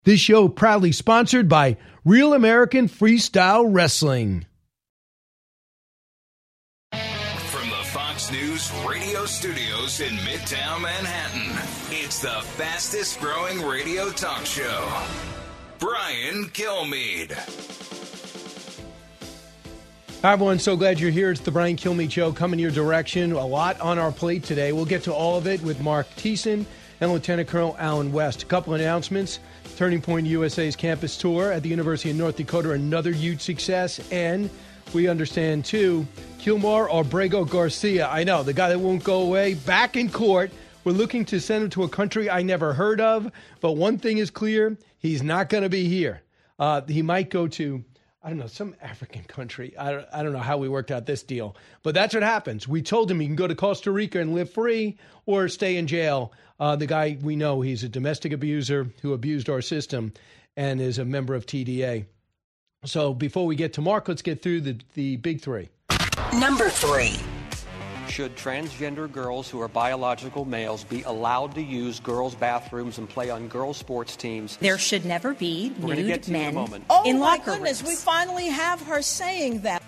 This show proudly sponsored by Real American Freestyle Wrestling. From the Fox News radio studios in Midtown Manhattan, it's the fastest growing radio talk show. Brian Kilmeade. Hi, everyone. So glad you're here. It's the Brian Kilmeade Show coming your direction. A lot on our plate today. We'll get to all of it with Mark Thiessen and Lieutenant Colonel Alan West. A couple of announcements. Turning Point USA's campus tour at the University of North Dakota, another huge success. And we understand, too, Kilmar Abrego Garcia, I know, the guy that won't go away, back in court. We're looking to send him to a country I never heard of. But one thing is clear, he's not going to be here. He might go to, I don't know, some African country. I don't know how we worked out this deal. But that's what happens. We told him he can go to Costa Rica and live free or stay in jail. The guy, we know he's a domestic abuser who abused our system and is a member of TDA. So before we get to Mark, let's get through the big three. Number 3. Should transgender girls who are biological males be allowed to use girls' bathrooms and play on girls' sports teams? There should never be nude men in a moment. in my locker goodness, rooms. we finally have her saying that.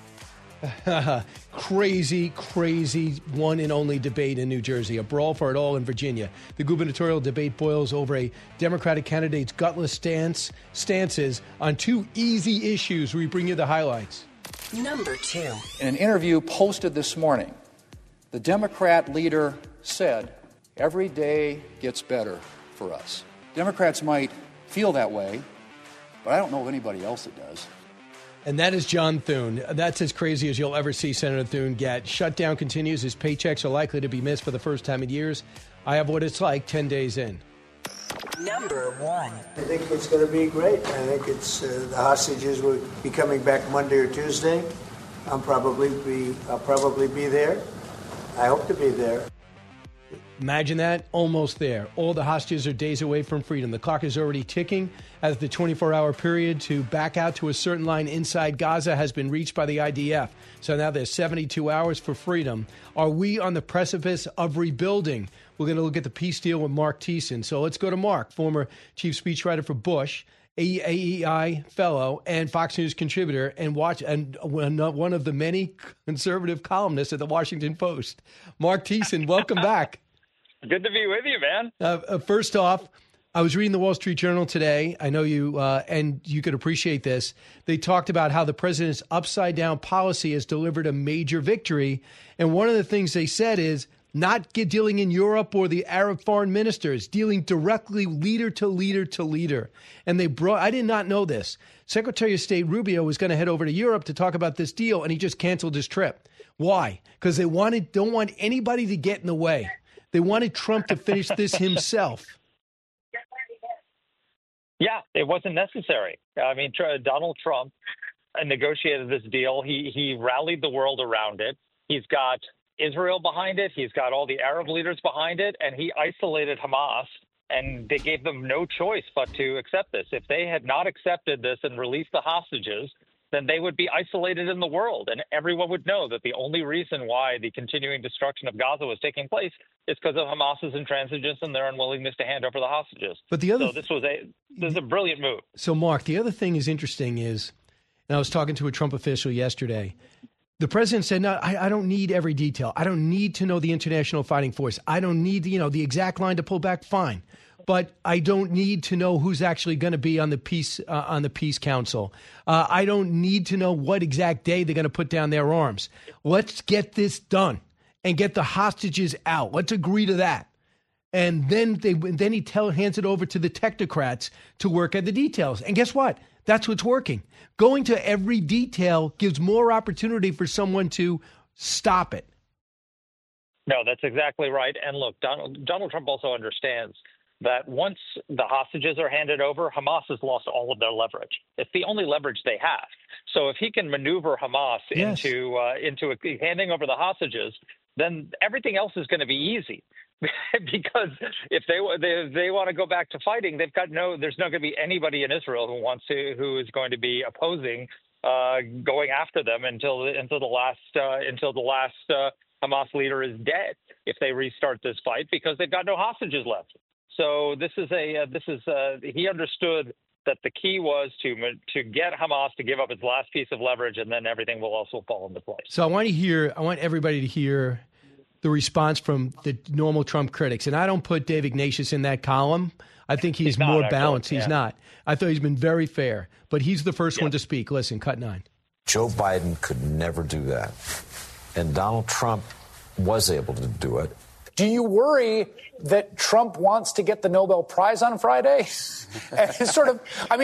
Crazy one and only debate in New Jersey, a brawl for it all in Virginia. The gubernatorial debate boils over a Democratic candidate's gutless stances on two easy issues. We bring you the highlights. Number 2. In an interview posted this morning, the Democrat leader said, "Every day gets better for us." Democrats might feel that way, but I don't know of anybody else that does. And that is John Thune. That's as crazy as you'll ever see Senator Thune get. Shutdown continues. His paychecks are likely to be missed for the first time in years. I have what it's like 10 days in. Number 1. I think it's going to be great. I think it's the hostages will be coming back Monday or Tuesday. I'll probably be there. I hope to be there. Imagine that. Almost there. All the hostages are days away from freedom. The clock is already ticking as the 24-hour period to back out to a certain line inside Gaza has been reached by the IDF. So now there's 72 hours for freedom. Are we on the precipice of rebuilding? We're going to look at the peace deal with Mark Thiessen. So let's go to Mark, former chief speechwriter for Bush, AEI fellow, and Fox News contributor, and one of the many conservative columnists at the Washington Post. Mark Thiessen, welcome back. Good to be with you, man. First off, I was reading the Wall Street Journal today. I know you, and you could appreciate this. They talked about how the president's upside-down policy has delivered a major victory. And one of the things they said is not dealing in Europe or the Arab foreign ministers, dealing directly leader to leader to leader. And I did not know this. Secretary of State Rubio was going to head over to Europe to talk about this deal, and he just canceled his trip. Why? Because they don't want anybody to get in the way. They wanted Trump to finish this himself. Yeah, it wasn't necessary. I mean, Donald Trump negotiated this deal. He rallied the world around it. He's got Israel behind it. He's got all the Arab leaders behind it. And he isolated Hamas, and they gave them no choice but to accept this. If they had not accepted this and released the hostages, then they would be isolated in the world. And everyone would know that the only reason why the continuing destruction of Gaza was taking place is because of Hamas's intransigence and their unwillingness to hand over the hostages. But this is a brilliant move. So, Mark, the other thing is interesting is, and I was talking to a Trump official yesterday, the president said, no, I don't need every detail. I don't need to know the international fighting force. I don't need, the exact line to pull back. Fine. But I don't need to know who's actually going to be on the peace council. I don't need to know what exact day they're going to put down their arms. Let's get this done and get the hostages out. Let's agree to that. And then he hands it over to the technocrats to work at the details. And guess what? That's what's working. Going to every detail gives more opportunity for someone to stop it. No, that's exactly right. And look, Donald Trump also understands that once the hostages are handed over, Hamas has lost all of their leverage. It's the only leverage they have. So if he can maneuver Hamas into handing over the hostages, then everything else is going to be easy. Because if they want to go back to fighting, there's not going to be anybody in Israel who is going to be opposing going after them until the last Hamas leader is dead if they restart this fight, because they've got no hostages left. So he understood that the key was to get Hamas to give up its last piece of leverage, and then everything will also fall into place. So I want everybody to hear the response from the normal Trump critics. And I don't put Dave Ignatius in that column. I think he's more balanced. He's not. I thought he's been very fair, but he's the first one to speak. Listen, cut 9. Joe Biden could never do that. And Donald Trump was able to do it. Do you worry that Trump wants to get the Nobel Prize on Friday? It's sort of,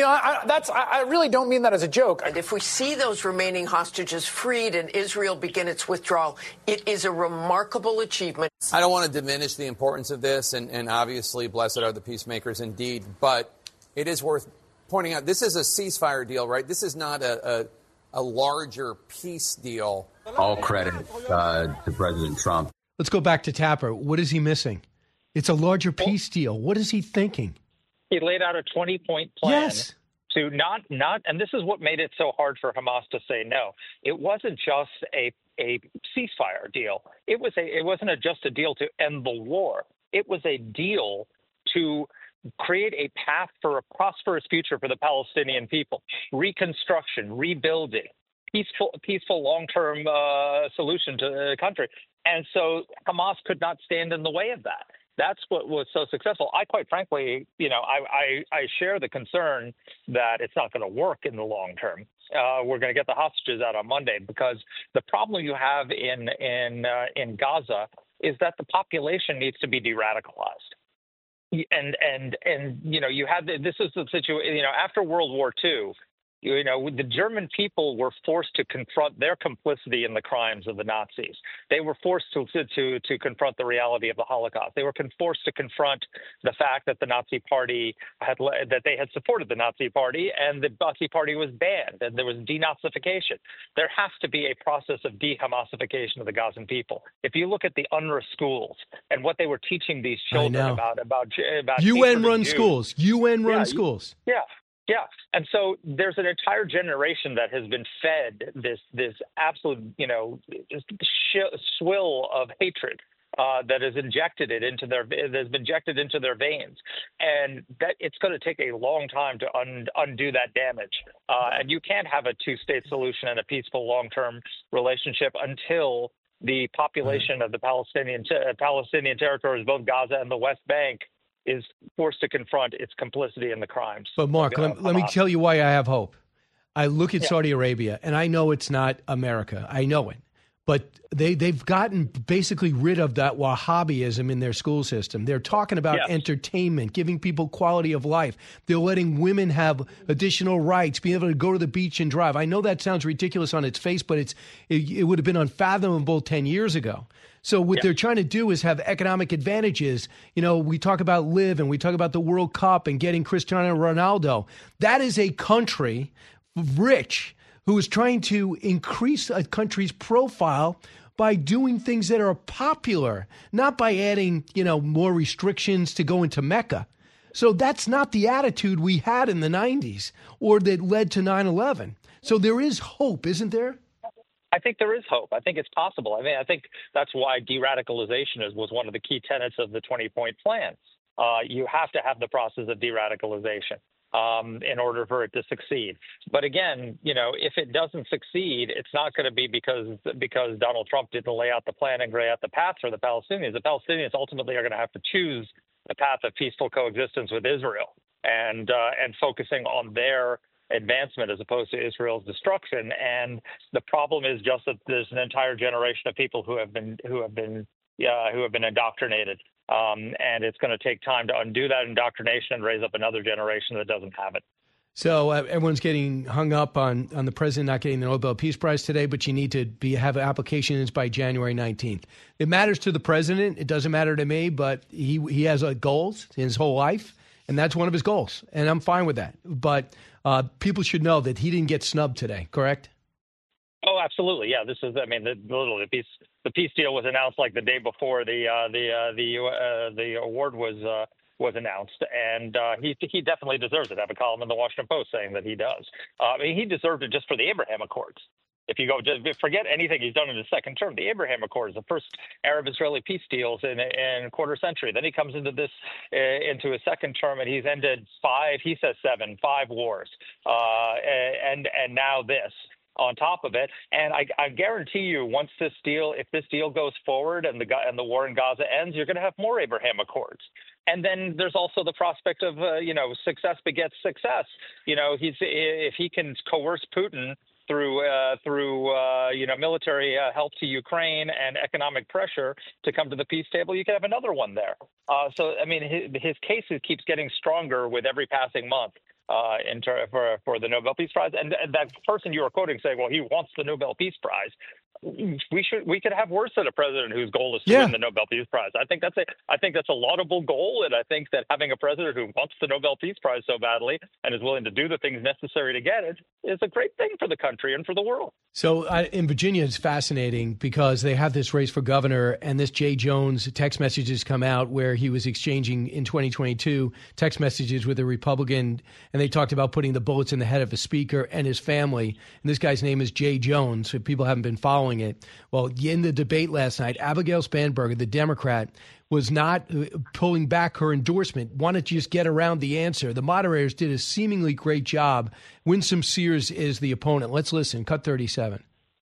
I really don't mean that as a joke. And if we see those remaining hostages freed and Israel begin its withdrawal, it is a remarkable achievement. I don't want to diminish the importance of this, and obviously, blessed are the peacemakers indeed, but it is worth pointing out, this is a ceasefire deal, right? This is not a larger peace deal. All credit to President Trump. Let's go back to Tapper. What is he missing? It's a larger peace deal. What is he thinking? He laid out a 20-point plan to not, and this is what made it so hard for Hamas to say no. It wasn't just a ceasefire deal. It wasn't just a deal to end the war. It was a deal to create a path for a prosperous future for the Palestinian people, reconstruction, rebuilding, peaceful long-term solution to the country. And so Hamas could not stand in the way of that. That's what was so successful. I quite frankly, I share the concern that it's not going to work in the long term. We're going to get the hostages out on Monday because the problem you have in Gaza is that the population needs to be de-radicalized. And you have this is the situation. After World War II. The German people were forced to confront their complicity in the crimes of the Nazis. They were forced to confront the reality of the Holocaust. They were forced to confront the fact that the Nazi Party that they had supported the Nazi Party, and the Nazi Party was banned, and there was denazification. There has to be a process of de-Hamasification of the Gazan people. If you look at the UNRWA schools and what they were teaching these children about UN-run schools, UN-run schools. Yeah. And so there's an entire generation that has been fed this absolute, swill of hatred that has been injected into their veins. And that it's going to take a long time to undo that damage. And you can't have a two-state solution and a peaceful long-term relationship until the population of the Palestinian territories, both Gaza and the West Bank, is forced to confront its complicity in the crimes. But Mark, let me tell you why I have hope. I look at Saudi Arabia, and I know it's not America. I know it. But they've gotten basically rid of that Wahhabism in their school system. They're talking about entertainment, giving people quality of life. They're letting women have additional rights, being able to go to the beach and drive. I know that sounds ridiculous on its face, but it would have been unfathomable 10 years ago. So what they're trying to do is have economic advantages. We talk about LIV and we talk about the World Cup and getting Cristiano Ronaldo. That is a country rich who is trying to increase a country's profile by doing things that are popular, not by adding, more restrictions to go into Mecca. So that's not the attitude we had in the 90s or that led to 9/11. So there is hope, isn't there? I think there is hope. I think it's possible. I think that's why de-radicalization was one of the key tenets of the 20-point plan. You have to have the process of de-radicalization in order for it to succeed. But again, if it doesn't succeed, it's not going to be because Donald Trump didn't lay out the plan and lay out the path for the Palestinians. The Palestinians ultimately are going to have to choose the path of peaceful coexistence with Israel and focusing on their advancement as opposed to Israel's destruction. And the problem is just that there's an entire generation of people who have been indoctrinated. And it's going to take time to undo that indoctrination and raise up another generation that doesn't have it. So everyone's getting hung up on the president not getting the Nobel Peace Prize today, but you need to have applications by January 19th. It matters to the president. It doesn't matter to me, but he has goals in his whole life, and that's one of his goals, and I'm fine with that. But people should know that he didn't get snubbed today, correct? Oh, absolutely. Yeah, this is. The peace deal was announced like the day before the award was announced, and he definitely deserves it. I have a column in the Washington Post saying that he does. He deserved it just for the Abraham Accords. If you go, just forget anything he's done in his second term. The Abraham Accords, the first Arab-Israeli peace deals in a quarter century. Then he comes into his second term, and he's ended five wars, and now this on top of it. And I guarantee you, if this deal goes forward and the war in Gaza ends, you're going to have more Abraham Accords. And then there's also the prospect of success begets success. If he can coerce Putin through military help to Ukraine and economic pressure to come to the peace table, you could have another one there. So I mean, his case keeps getting stronger with every passing month. For the Nobel Peace Prize, and that person you were quoting saying, "Well, he wants the Nobel Peace Prize." We could have worse than a president whose goal is to win the Nobel Peace Prize. I think that's a laudable goal, and I think that having a president who wants the Nobel Peace Prize so badly and is willing to do the things necessary to get it is a great thing for the country and for the world. So in Virginia, it's fascinating because they have this race for governor, and this Jay Jones text messages come out where he was exchanging in 2022 text messages with a Republican, and they talked about putting the bullets in the head of a speaker and his family. And this guy's name is Jay Jones. If people haven't been following it, well, in the debate last night, Abigail Spanberger, the Democrat, was not pulling back her endorsement, wanted to just get around the answer. The moderators did a seemingly great job. Winsome Sears is the opponent. Let's listen. Cut 37.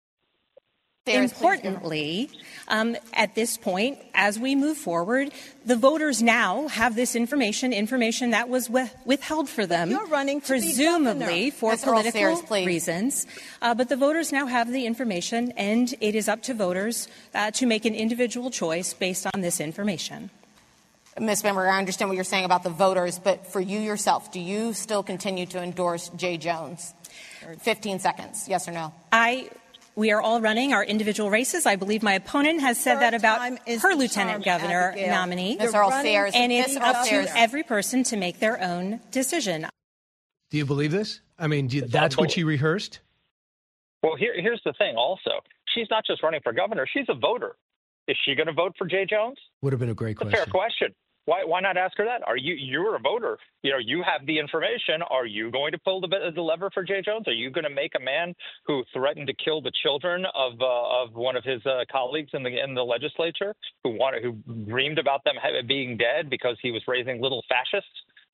Importantly, at this point, as we move forward, the voters now have this information that was withheld for them, You're running to presumably for Ms. political Sears, reasons. But the voters now have the information, and it is up to voters to make an individual choice based on this information. Ms. Spanberger, I understand what you're saying about the voters, but for you yourself, do you still continue to endorse Jay Jones? 15 seconds, yes or no? We are all running our individual races. I believe my opponent has said that about her lieutenant governor nominee. Ms. Earl Sears. And it's up to every person to make their own decision. Do you believe this? I mean, that's what she rehearsed? Well, here's the thing also. She's not just running for governor. She's a voter. Is she going to vote for Jay Jones? Would have been a great question. Fair question. Why not ask her that? You're a voter. You have the information. Are you going to pull the lever for Jay Jones? Are you going to make a man who threatened to kill the children of one of his colleagues in the legislature, who dreamed about them being dead because he was raising little fascists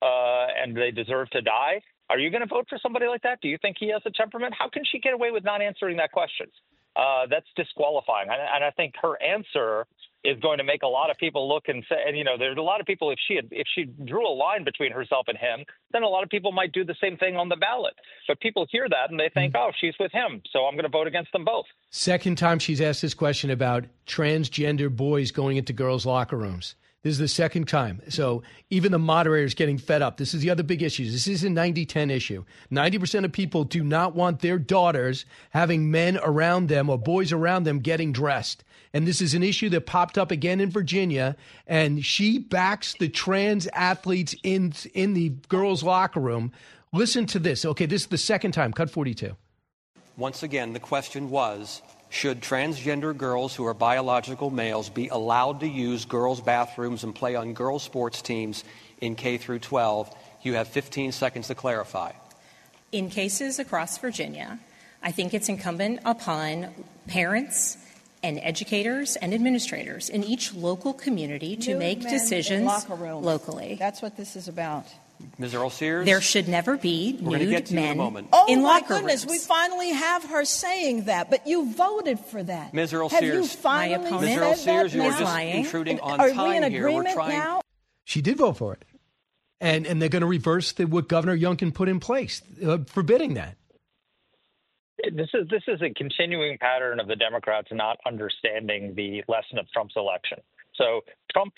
and they deserve to die? Are you going to vote for somebody like that? Do you think he has a temperament? How can she get away with not answering that question? That's disqualifying. And I think her answer is going to make a lot of people look and say, and there's a lot of people, if she drew a line between herself and him, then a lot of people might do the same thing on the ballot. But people hear that and they think, oh, she's with him, so I'm going to vote against them both. Second time she's asked this question about transgender boys going into girls' locker rooms. This is the second time. So even the moderator's getting fed up. This is the other big issue. This is a 90-10 issue. 90% of people do not want their daughters having men around them or boys around them getting dressed. And this is an issue that popped up again in Virginia. And she backs the trans athletes in the girls' locker room. Listen to this. Okay, this is the second time. Cut 42. Once again, the question was, should transgender girls who are biological males be allowed to use girls' bathrooms and play on girls' sports teams in K through 12? You have 15 seconds to clarify. In cases across Virginia, I think it's incumbent upon parents and educators and administrators in each local community to make decisions locally. That's what this is about. Ms. Earl Sears? There should never be nude men Oh, in my locker goodness, rooms. we finally have her saying that, but you voted for that. Ms. Earl Have Sears. you finally Ms. said Earl Sears, that you are now? just intruding on Are we time in here. We're agreement trying. now? She did vote for it. And they're going to reverse what Governor Youngkin put in place, forbidding that. This is a continuing pattern of the Democrats not understanding the lesson of Trump's election. So Trump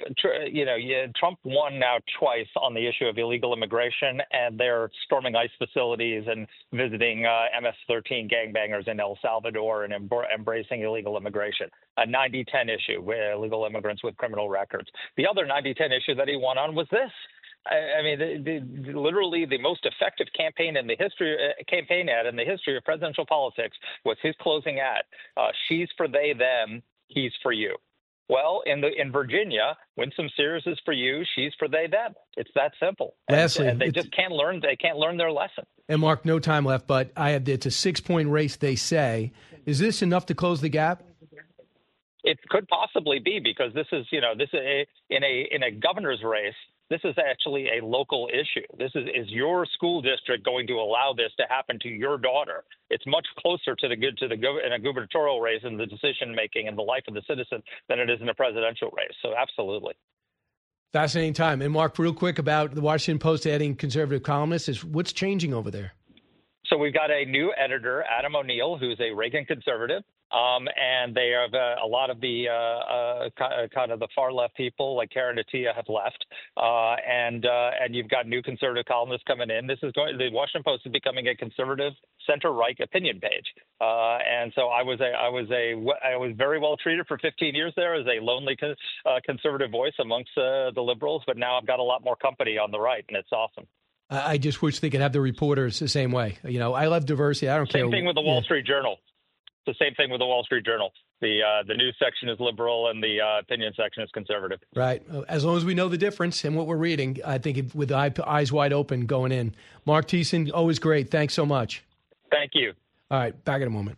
won now twice on the issue of illegal immigration, and they're storming ICE facilities and visiting MS-13 gangbangers in El Salvador and embracing illegal immigration. A 90-10 issue with illegal immigrants with criminal records. The other 90-10 issue that he won on was this. I mean, literally the most effective campaign ad in the history of presidential politics was his closing ad. She's for they, them, he's for you. Well, in Virginia, Winsome Sears is for you. She's for they, them. It's that simple. Lastly, and they just can't learn. They can't learn their lesson. And Mark, no time left, but it's a 6-point race. They say, is this enough to close the gap? It could possibly be, because this is in a governor's race. This is actually a local issue. This is your school district going to allow this to happen to your daughter? It's much closer to in a gubernatorial race and the decision making and the life of the citizen than it is in a presidential race. So absolutely. Fascinating time. And Mark, real quick about the Washington Post adding conservative columnists, is what's changing over there? So we've got a new editor, Adam O'Neill, who's a Reagan conservative. And they have a lot of the kind of the far left people like Karen Attiah have left, and you've got new conservative columnists coming in. The Washington Post is becoming a conservative center-right opinion page, and so I was very well treated for 15 years there as a lonely conservative voice amongst the liberals, but now I've got a lot more company on the right, and it's awesome. I just wish they could have the reporters the same way. I love diversity. I don't care. Same thing with the Wall Street Journal. It's the same thing with the Wall Street Journal. The news section is liberal and the opinion section is conservative. Right. As long as we know the difference and what we're reading, I think with eyes wide open going in. Mark Thiessen, always great. Thanks so much. Thank you. All right. Back in a moment.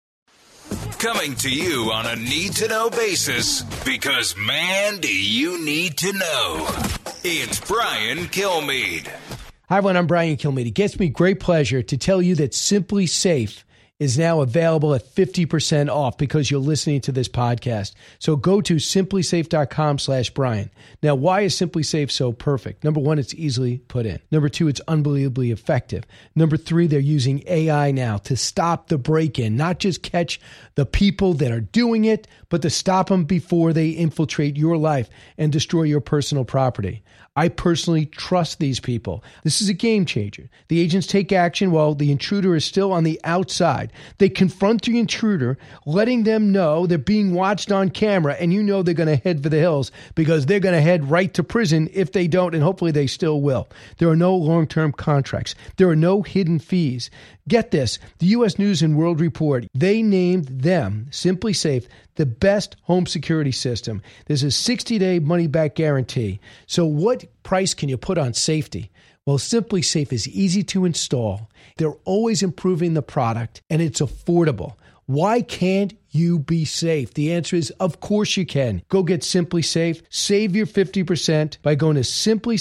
Coming to you on a need-to-know basis, because, man, do you need to know. It's Brian Kilmeade. Hi, everyone. I'm Brian Kilmeade. It gives me great pleasure to tell you that Simply Safe is now available at 50% off because you're listening to this podcast. So go to simplysafe.com/Brian. Now, why is Simply Safe so perfect? Number one, it's easily put in. Number two, it's unbelievably effective. Number three, they're using AI now to stop the break-in, not just catch the people that are doing it, but to stop them before they infiltrate your life and destroy your personal property. I personally trust these people. This is a game changer. The agents take action while the intruder is still on the outside. They confront the intruder, letting them know they're being watched on camera, and you know they're going to head for the hills because they're going to head right to prison if they don't, and hopefully they still will. There are no long-term contracts. There are no hidden fees. Get this, the U.S. News and World Report, they named them, Simply Safe, the best home security system. There's a 60-day money-back guarantee. So what price can you put on safety? Well, Simply Safe is easy to install. They're always improving the product, and it's affordable. Why can't you be safe? The answer is, of course you can. Go get Simply Safe. Save your 50% by going to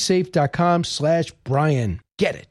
simplysafe.com/Brian. Get it.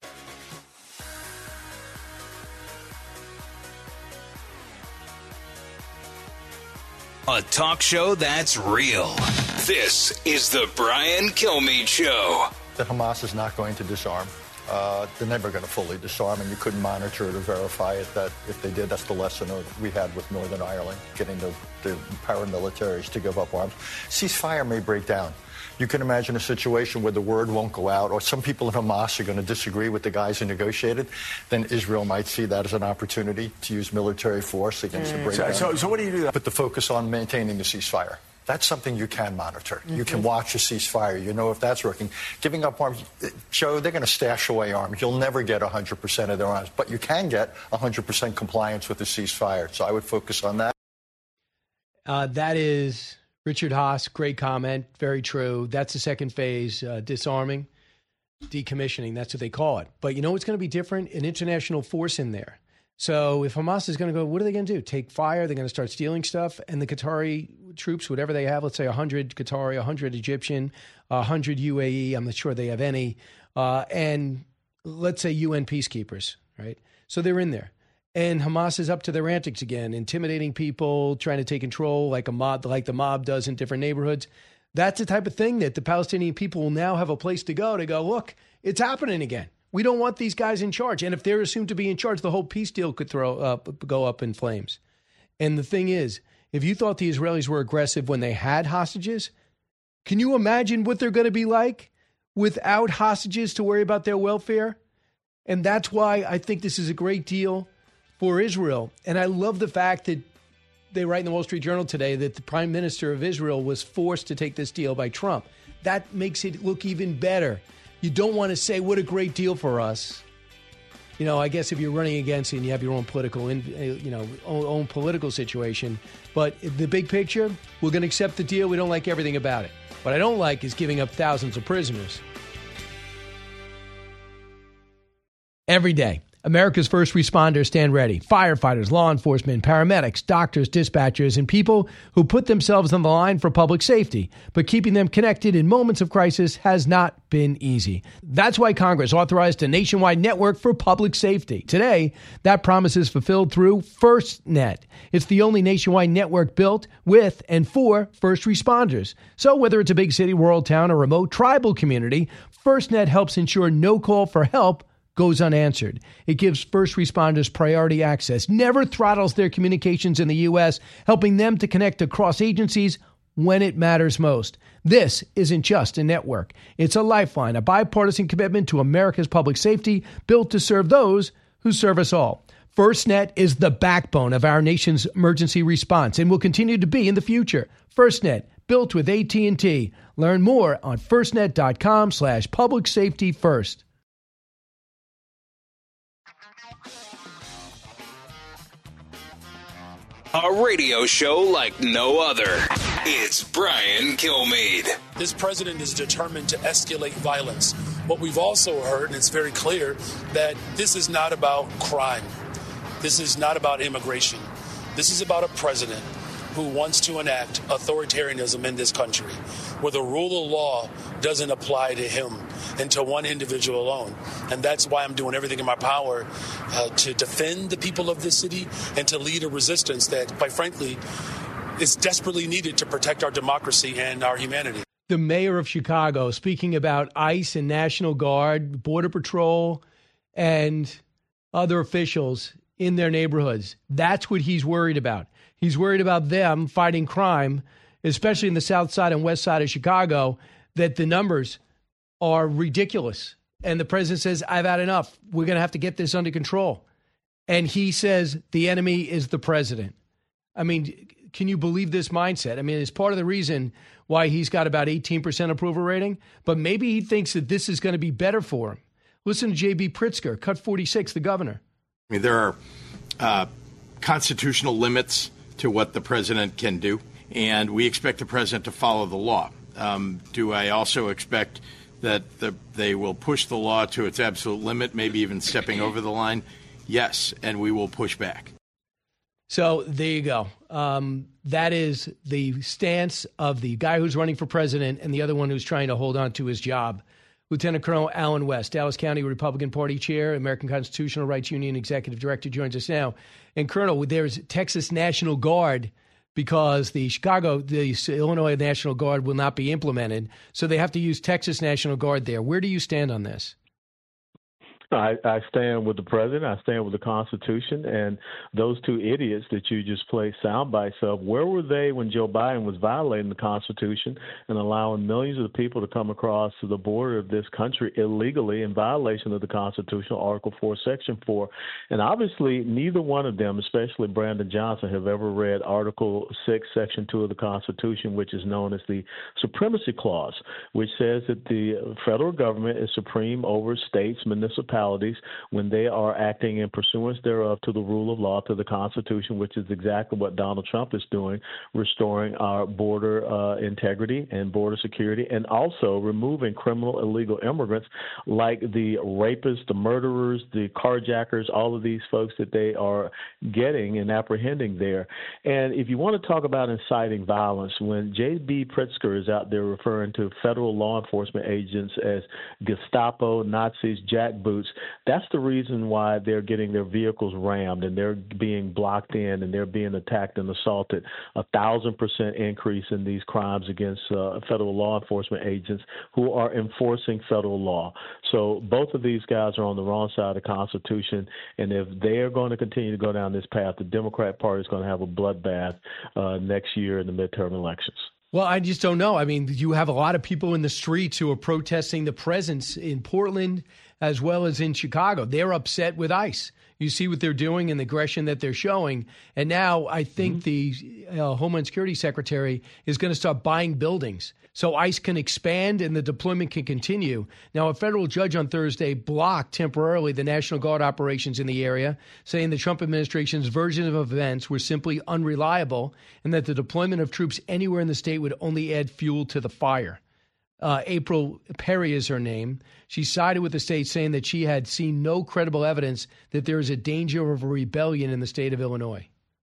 A talk show that's real. This is the Brian Kilmeade Show. That Hamas is not going to disarm. They're never going to fully disarm, and you couldn't monitor it or verify it. That if they did, that's the lesson we had with Northern Ireland, getting the paramilitaries to give up arms. Ceasefire may break down. You can imagine a situation where the word won't go out, or some people in Hamas are going to disagree with the guys who negotiated. Then Israel might see that as an opportunity to use military force against the breakdown. So what do you do? Put the focus on maintaining the ceasefire. That's something you can monitor. Mm-hmm. You can watch a ceasefire. You know if that's working. Giving up arms, Joe, they're going to stash away arms. You'll never get 100% of their arms, but you can get 100% compliance with the ceasefire. So I would focus on that. That is Richard Haas. Great comment. Very true. That's the second phase, disarming, decommissioning. That's what they call it. But you know what's going to be different? An international force in there. So if Hamas is going to go, what are they going to do? Take fire? They're going to start stealing stuff? And the Qatari troops, whatever they have, let's say 100 Qatari, 100 Egyptian, 100 UAE, I'm not sure they have any, and let's say UN peacekeepers, right? So they're in there. And Hamas is up to their antics again, intimidating people, trying to take control like the mob does in different neighborhoods. That's the type of thing that the Palestinian people will now have a place to go, look, it's happening again. We don't want these guys in charge. And if they're assumed to be in charge, the whole peace deal could go up in flames. And the thing is, if you thought the Israelis were aggressive when they had hostages, can you imagine what they're going to be like without hostages to worry about their welfare? And that's why I think this is a great deal for Israel. And I love the fact that they write in the Wall Street Journal today that the Prime Minister of Israel was forced to take this deal by Trump. That makes it look even better. You don't want to say, what a great deal for us. I guess if you're running against it and you have your own political, own political situation. But the big picture, we're going to accept the deal. We don't like everything about it. What I don't like is giving up thousands of prisoners. Every day, America's first responders stand ready. Firefighters, law enforcement, paramedics, doctors, dispatchers, and people who put themselves on the line for public safety. But keeping them connected in moments of crisis has not been easy. That's why Congress authorized a nationwide network for public safety. Today, that promise is fulfilled through FirstNet. It's the only nationwide network built with and for first responders. So whether it's a big city, rural town, or remote tribal community, FirstNet helps ensure no call for help goes unanswered. It gives first responders priority access, never throttles their communications in the U.S., helping them to connect across agencies when it matters most. This isn't just a network. It's a lifeline, a bipartisan commitment to America's public safety, built to serve those who serve us all. FirstNet is the backbone of our nation's emergency response and will continue to be in the future. FirstNet, built with AT&T. Learn more on firstnet.com/public safety first. A radio show like no other. It's Brian Kilmeade. This president is determined to escalate violence. What we've also heard, and it's very clear, that this is not about crime. This is not about immigration. This is about a president who wants to enact authoritarianism in this country, where the rule of law doesn't apply to him and to one individual alone. And that's why I'm doing everything in my power to defend the people of this city and to lead a resistance that, quite frankly, is desperately needed to protect our democracy and our humanity. The mayor of Chicago speaking about ICE and National Guard, Border Patrol, and other officials in their neighborhoods. That's what he's worried about. He's worried about them fighting crime, especially in the south side and west side of Chicago, that the numbers are ridiculous. And the president says, I've had enough. We're going to have to get this under control. And he says the enemy is the president. I mean, can you believe this mindset? I mean, it's part of the reason why he's got about 18% approval rating. But maybe he thinks that this is going to be better for him. Listen to J.B. Pritzker, cut 46, the governor. I mean, there are constitutional limits to what the president can do, and we expect the president to follow the law. Do I also expect that they will push the law to its absolute limit, maybe even stepping over the line? Yes, and we will push back. So there you go. That is the stance of the guy who's running for president and the other one who's trying to hold on to his job. Lieutenant Colonel Allen West, Dallas County Republican Party Chair, American Constitutional Rights Union Executive Director, joins us now. And Colonel, there's Texas National Guard because the Illinois National Guard will not be implemented. So they have to use Texas National Guard there. Where do you stand on this? I stand with the president. I stand with the Constitution. And those two idiots that you just played sound bites of, where were they when Joe Biden was violating the Constitution and allowing millions of people to come across to the border of this country illegally in violation of the Constitution, Article 4, Section 4? And obviously, neither one of them, especially Brandon Johnson, have ever read Article 6, Section 2 of the Constitution, which is known as the Supremacy Clause, which says that the federal government is supreme over states, municipalities, when they are acting in pursuance thereof to the rule of law, to the Constitution, which is exactly what Donald Trump is doing, restoring our border integrity and border security, and also removing criminal illegal immigrants like the rapists, the murderers, the carjackers, all of these folks that they are getting and apprehending there. And if you want to talk about inciting violence, when J.B. Pritzker is out there referring to federal law enforcement agents as Gestapo, Nazis, jackboots, that's the reason why they're getting their vehicles rammed and they're being blocked in and they're being attacked and assaulted. 1,000% increase in these crimes against federal law enforcement agents who are enforcing federal law. So both of these guys are on the wrong side of the Constitution, and if they are going to continue to go down this path, the Democrat Party is going to have a bloodbath next year in the midterm elections. Well, I just don't know. I mean, you have a lot of people in the streets who are protesting the presence in Portland as well as in Chicago. They're upset with ICE. You see what they're doing and the aggression that they're showing. And now I think the Homeland Security Secretary is going to start buying buildings so ICE can expand and the deployment can continue. Now, a federal judge on Thursday blocked temporarily the National Guard operations in the area, saying the Trump administration's version of events were simply unreliable and that the deployment of troops anywhere in the state would only add fuel to the fire. April Perry is her name. She sided with the state, saying that she had seen no credible evidence that there is a danger of a rebellion in the state of Illinois.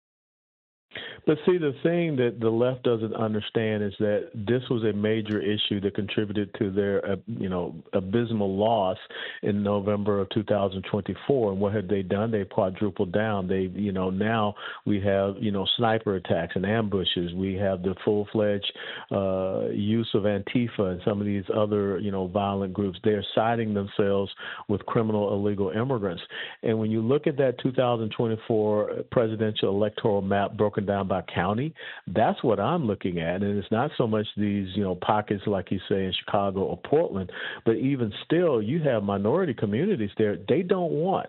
But see, the thing that the left doesn't understand is that this was a major issue that contributed to their, abysmal loss in November of 2024. And what had they done? They quadrupled down. They, now we have, sniper attacks and ambushes. We have the full-fledged use of Antifa and some of these other, violent groups. They're siding themselves with criminal illegal immigrants. And when you look at that 2024 presidential electoral map broken down by county, that's what I'm looking at. And it's not so much these, pockets like you say in Chicago or Portland, but even still, you have minority communities there. They don't want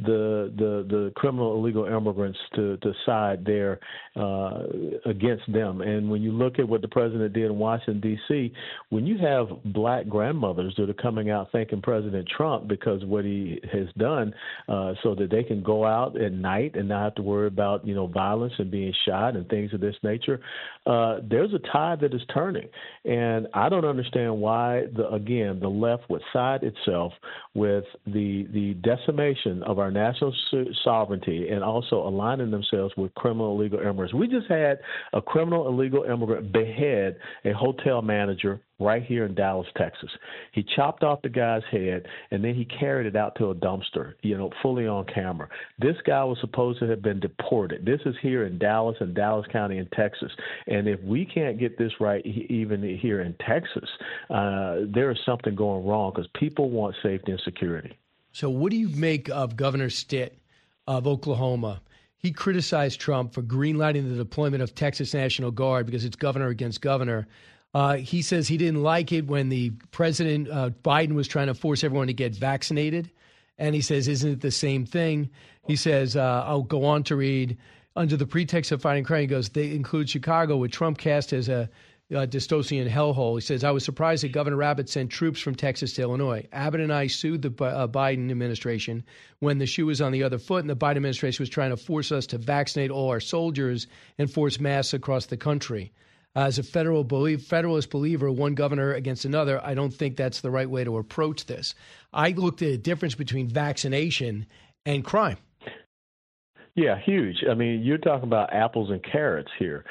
the criminal illegal immigrants to side there against them. And when you look at what the president did in Washington, D.C., when you have black grandmothers that are coming out thanking President Trump because what he has done so that they can go out at night and not have to worry about, violence and being shot and things of this nature, there's a tide that is turning. And I don't understand why, the left would side itself with the decimation of our national sovereignty and also aligning themselves with criminal illegal immigrants. We just had a criminal illegal immigrant behead a hotel manager right here in Dallas, Texas. He chopped off the guy's head, and then he carried it out to a dumpster, fully on camera. This guy was supposed to have been deported. This is here in Dallas and Dallas County in Texas. And if we can't get this right even here in Texas, there is something going wrong because people want safety and security. So what do you make of Governor Stitt of Oklahoma? He criticized Trump for greenlighting the deployment of Texas National Guard because it's governor against governor. He says he didn't like it when the president, Biden, was trying to force everyone to get vaccinated. And he says, isn't it the same thing? He says, I'll go on to read, under the pretext of fighting crime, he goes, they include Chicago, with Trump cast as a dystopian hellhole. He says, I was surprised that Governor Abbott sent troops from Texas to Illinois. Abbott and I sued the Biden administration when the shoe was on the other foot, and the Biden administration was trying to force us to vaccinate all our soldiers and force masks across the country. As a federalist believer, one governor against another, I don't think that's the right way to approach this. I looked at a difference between vaccination and crime. Yeah, huge. I mean, you're talking about apples and carrots here.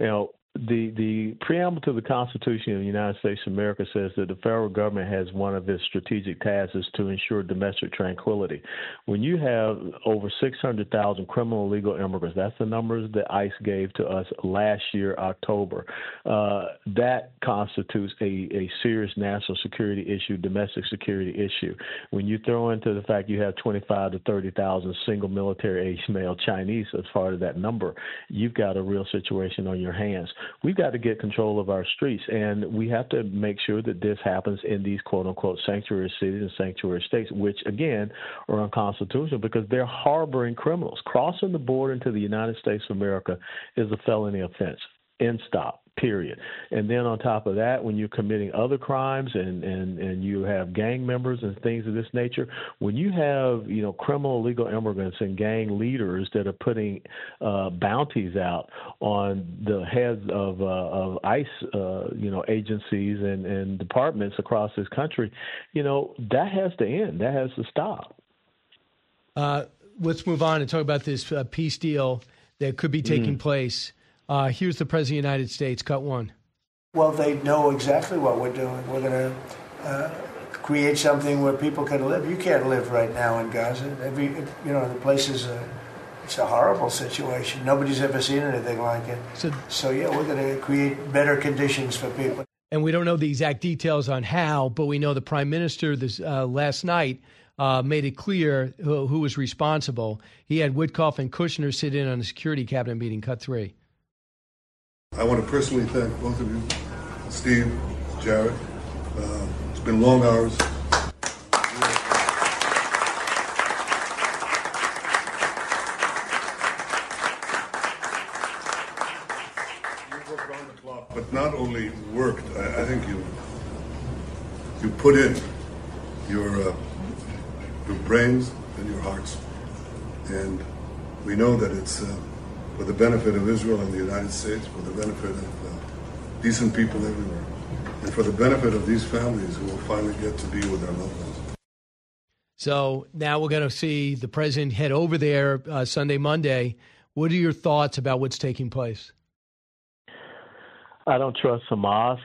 The preamble to the Constitution of the United States of America says that the federal government has one of its strategic tasks is to ensure domestic tranquility. When you have over 600,000 criminal illegal immigrants, that's the numbers that ICE gave to us last year, October, that constitutes a serious national security issue, domestic security issue. When you throw into the fact you have 25 to 30,000 single military-age male Chinese as part of that number, you've got a real situation on your hands. We've got to get control of our streets, and we have to make sure that this happens in these quote-unquote sanctuary cities and sanctuary states, which, again, are unconstitutional because they're harboring criminals. Crossing the border into the United States of America is a felony offense. End stop. Period. And then on top of that, when you're committing other crimes and you have gang members and things of this nature, when you have, criminal illegal immigrants and gang leaders that are putting bounties out on the heads of ICE, agencies and departments across this country, that has to end. That has to stop. Let's move on and talk about this peace deal that could be taking place. Here's the President of the United States, cut one. Well, they know exactly what we're doing. We're going to create something where people can live. You can't live right now in Gaza. The place is it's a horrible situation. Nobody's ever seen anything like it. So we're going to create better conditions for people. And we don't know the exact details on how, but we know the Prime Minister last night made it clear who was responsible. He had Witkoff and Kushner sit in on a security cabinet meeting, cut three. I want to personally thank both of you, Steve, Jared. It's been long hours. only worked. I think you put in your brains and your hearts, and we know that it's for the benefit of Israel and the United States, for the benefit of decent people everywhere, and for the benefit of these families who will finally get to be with their loved ones. So now we're going to see the president head over there Sunday, Monday. What are your thoughts about what's taking place? I don't trust Hamas.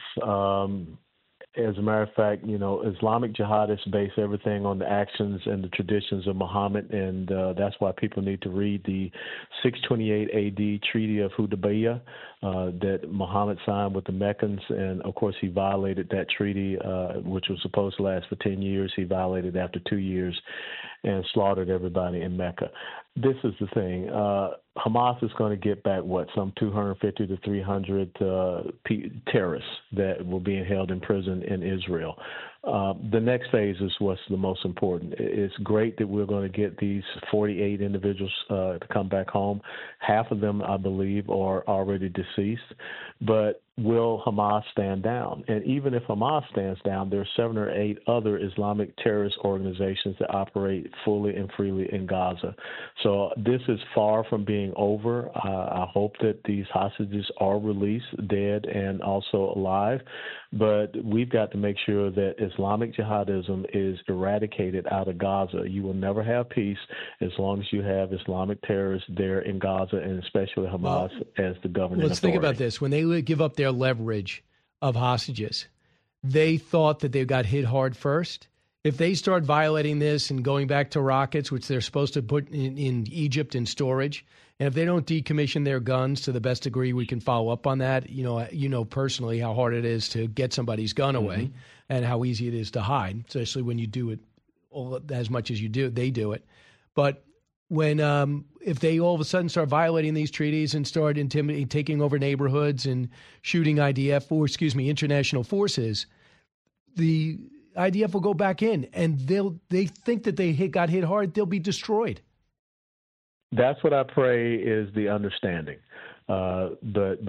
As a matter of fact, Islamic jihadists base everything on the actions and the traditions of Muhammad, and that's why people need to read the 628 AD Treaty of Hudaybiyah that Muhammad signed with the Meccans, and of course he violated that treaty, which was supposed to last for 10 years. He violated after 2 years and slaughtered everybody in Mecca. This is the thing. Hamas is going to get back, some 250 to 300 terrorists that were being held in prison in Israel. The next phase is what's the most important. It's great that we're going to get these 48 individuals to come back home. Half of them, I believe, are already deceased. But will Hamas stand down? And even if Hamas stands down, there are 7 or 8 other Islamic terrorist organizations that operate fully and freely in Gaza. So this is far from being over. I hope that these hostages are released, dead and also alive. But we've got to make sure that Islamic jihadism is eradicated out of Gaza. You will never have peace as long as you have Islamic terrorists there in Gaza, and especially Hamas as the governing authority. Let's think about this. When they give up their leverage of hostages, they thought that they got hit hard first. If they start violating this and going back to rockets, which they're supposed to put in Egypt in storage, and if they don't decommission their guns to the best degree we can follow up on that, you know personally how hard it is to get somebody's gun away and how easy it is to hide, especially when you do it as much as they do it. But when if they all of a sudden start violating these treaties and start taking over neighborhoods and shooting international forces, the IDF will go back in, and they think that they got hit hard, they'll be destroyed. That's what I pray is the understanding. But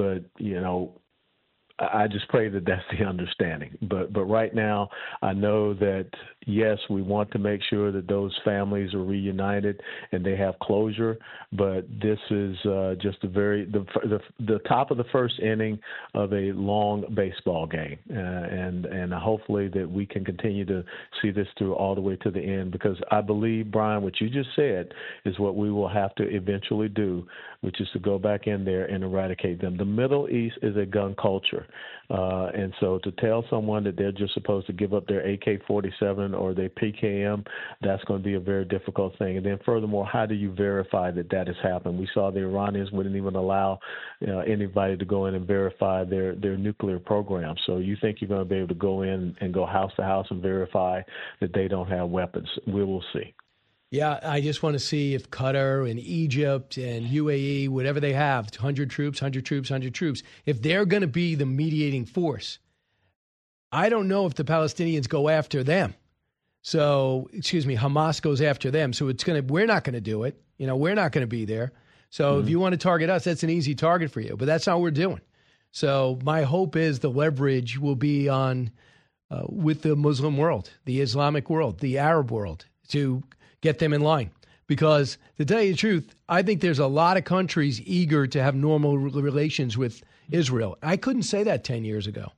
I just pray that that's the understanding. But right now, I know that, yes, we want to make sure that those families are reunited and they have closure. But this is just the top of the first inning of a long baseball game. And hopefully that we can continue to see this through all the way to the end, because I believe, Brian, what you just said is what we will have to eventually do, which is to go back in there and eradicate them. The Middle East is a gun culture. And so to tell someone that they're just supposed to give up their AK-47 or their PKM, that's going to be a very difficult thing. And then furthermore, how do you verify that has happened? We saw the Iranians wouldn't even allow anybody to go in and verify their nuclear program. So you think you're going to be able to go in and go house to house and verify that they don't have weapons? We will see. Yeah, I just want to see if Qatar and Egypt and UAE, whatever they have, 100 troops, if they're going to be the mediating force. I don't know if the Palestinians go after them. So, Hamas goes after them. So we're not going to do it. We're not going to be there. So if you want to target us, that's an easy target for you. But that's not what we're doing. So my hope is the leverage will be on with the Muslim world, the Islamic world, the Arab world, to get them in line. Because to tell you the truth, I think there's a lot of countries eager to have normal relations with Israel. I couldn't say that 10 years ago.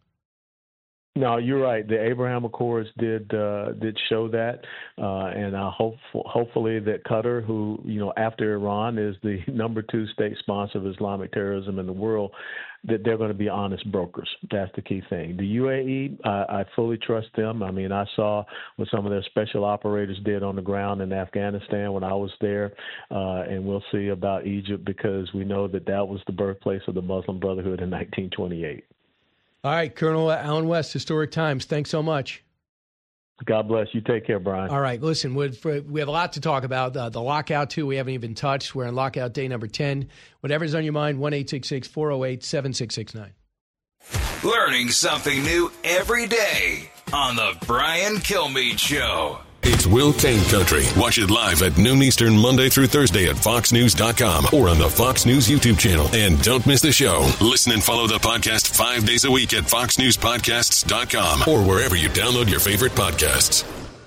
No, you're right. The Abraham Accords did show that, and hopefully that Qatar, who after Iran is the number 2 state sponsor of Islamic terrorism in the world, that they're going to be honest brokers. That's the key thing. The UAE, I fully trust them. I mean, I saw what some of their special operators did on the ground in Afghanistan when I was there, and we'll see about Egypt, because we know that was the birthplace of the Muslim Brotherhood in 1928. All right, Colonel Allen West, Historic Times. Thanks so much. God bless. You take care, Brian. All right, listen, we have a lot to talk about. The lockout, too, we haven't even touched. We're on lockout day number 10. Whatever's on your mind, 1-866-408-7669. Learning something new every day on the Brian Kilmeade Show. It's Will Kane Country. Watch it live at noon Eastern Monday through Thursday at foxnews.com or on the Fox News YouTube channel. And don't miss the show. Listen and follow the podcast 5 days a week at foxnewspodcasts.com or wherever you download your favorite podcasts.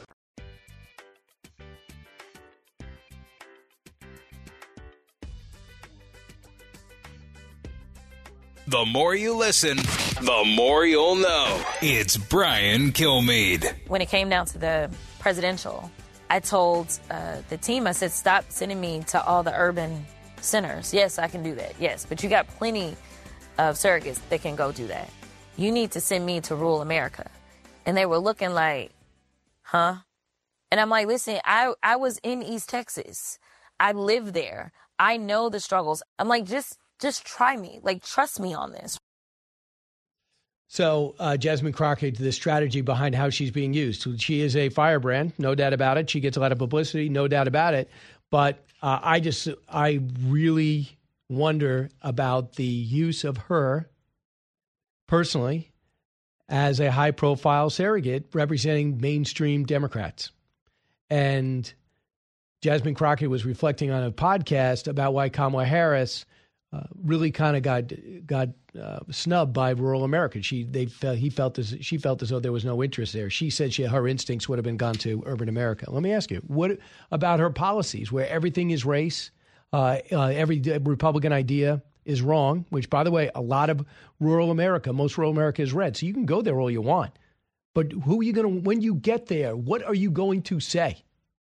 The more you listen, the more you'll know. It's Brian Kilmeade. When it came down to the presidential, I told the team, I said, stop sending me to all the urban centers. Yes, I can do that. Yes, but you got plenty of surrogates that can go do that. You need to send me to rural America. And they were looking like, huh? And I'm like, listen, I was in East Texas. I lived there. I know the struggles. I'm like, just try me. Like, trust me on this. So Jasmine Crockett, the strategy behind how she's being used. She is a firebrand, no doubt about it. She gets a lot of publicity, no doubt about it. But I really wonder about the use of her personally as a high-profile surrogate representing mainstream Democrats. And Jasmine Crockett was reflecting on a podcast about why Kamala Harris really kind of got snubbed by rural America. She felt as though there was no interest there. She said her instincts would have been gone to urban America. Let me ask you, what about her policies where everything is race? Every Republican idea is wrong, which, by the way, a lot of most rural America is red. So you can go there all you want. But who are you going to, when you get there, what are you going to say?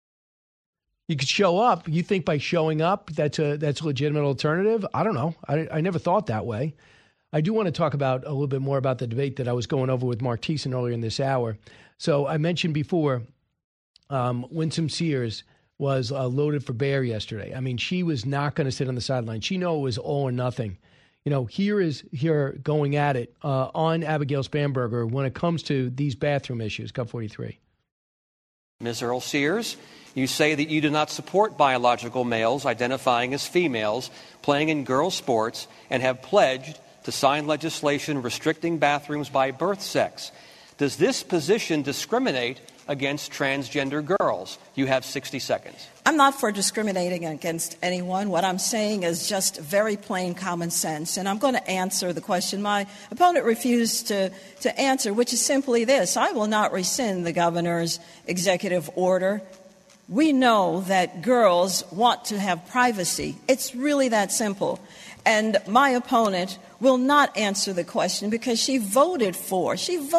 You could show up. You think by showing up, that's a legitimate alternative? I don't know. I never thought that way. I do want to talk about a little bit more about the debate that I was going over with Mark Thiessen earlier in this hour. So I mentioned before, Winsome Sears was loaded for bear yesterday. I mean, she was not going to sit on the sideline. She knew it was all or nothing. You know, here going at it on Abigail Spanberger when it comes to these bathroom issues. Cut 43. Ms. Earl Sears, you say that you do not support biological males identifying as females playing in girls' sports and have pledged to sign legislation restricting bathrooms by birth sex. Does this position discriminate against transgender girls? You have 60 seconds. I'm not for discriminating against anyone. What I'm saying is just very plain common sense. And I'm going to answer the question my opponent refused to answer, which is simply this. I will not rescind the governor's executive order. We know that girls want to have privacy. It's really that simple. And my opponent will not answer the question because she voted for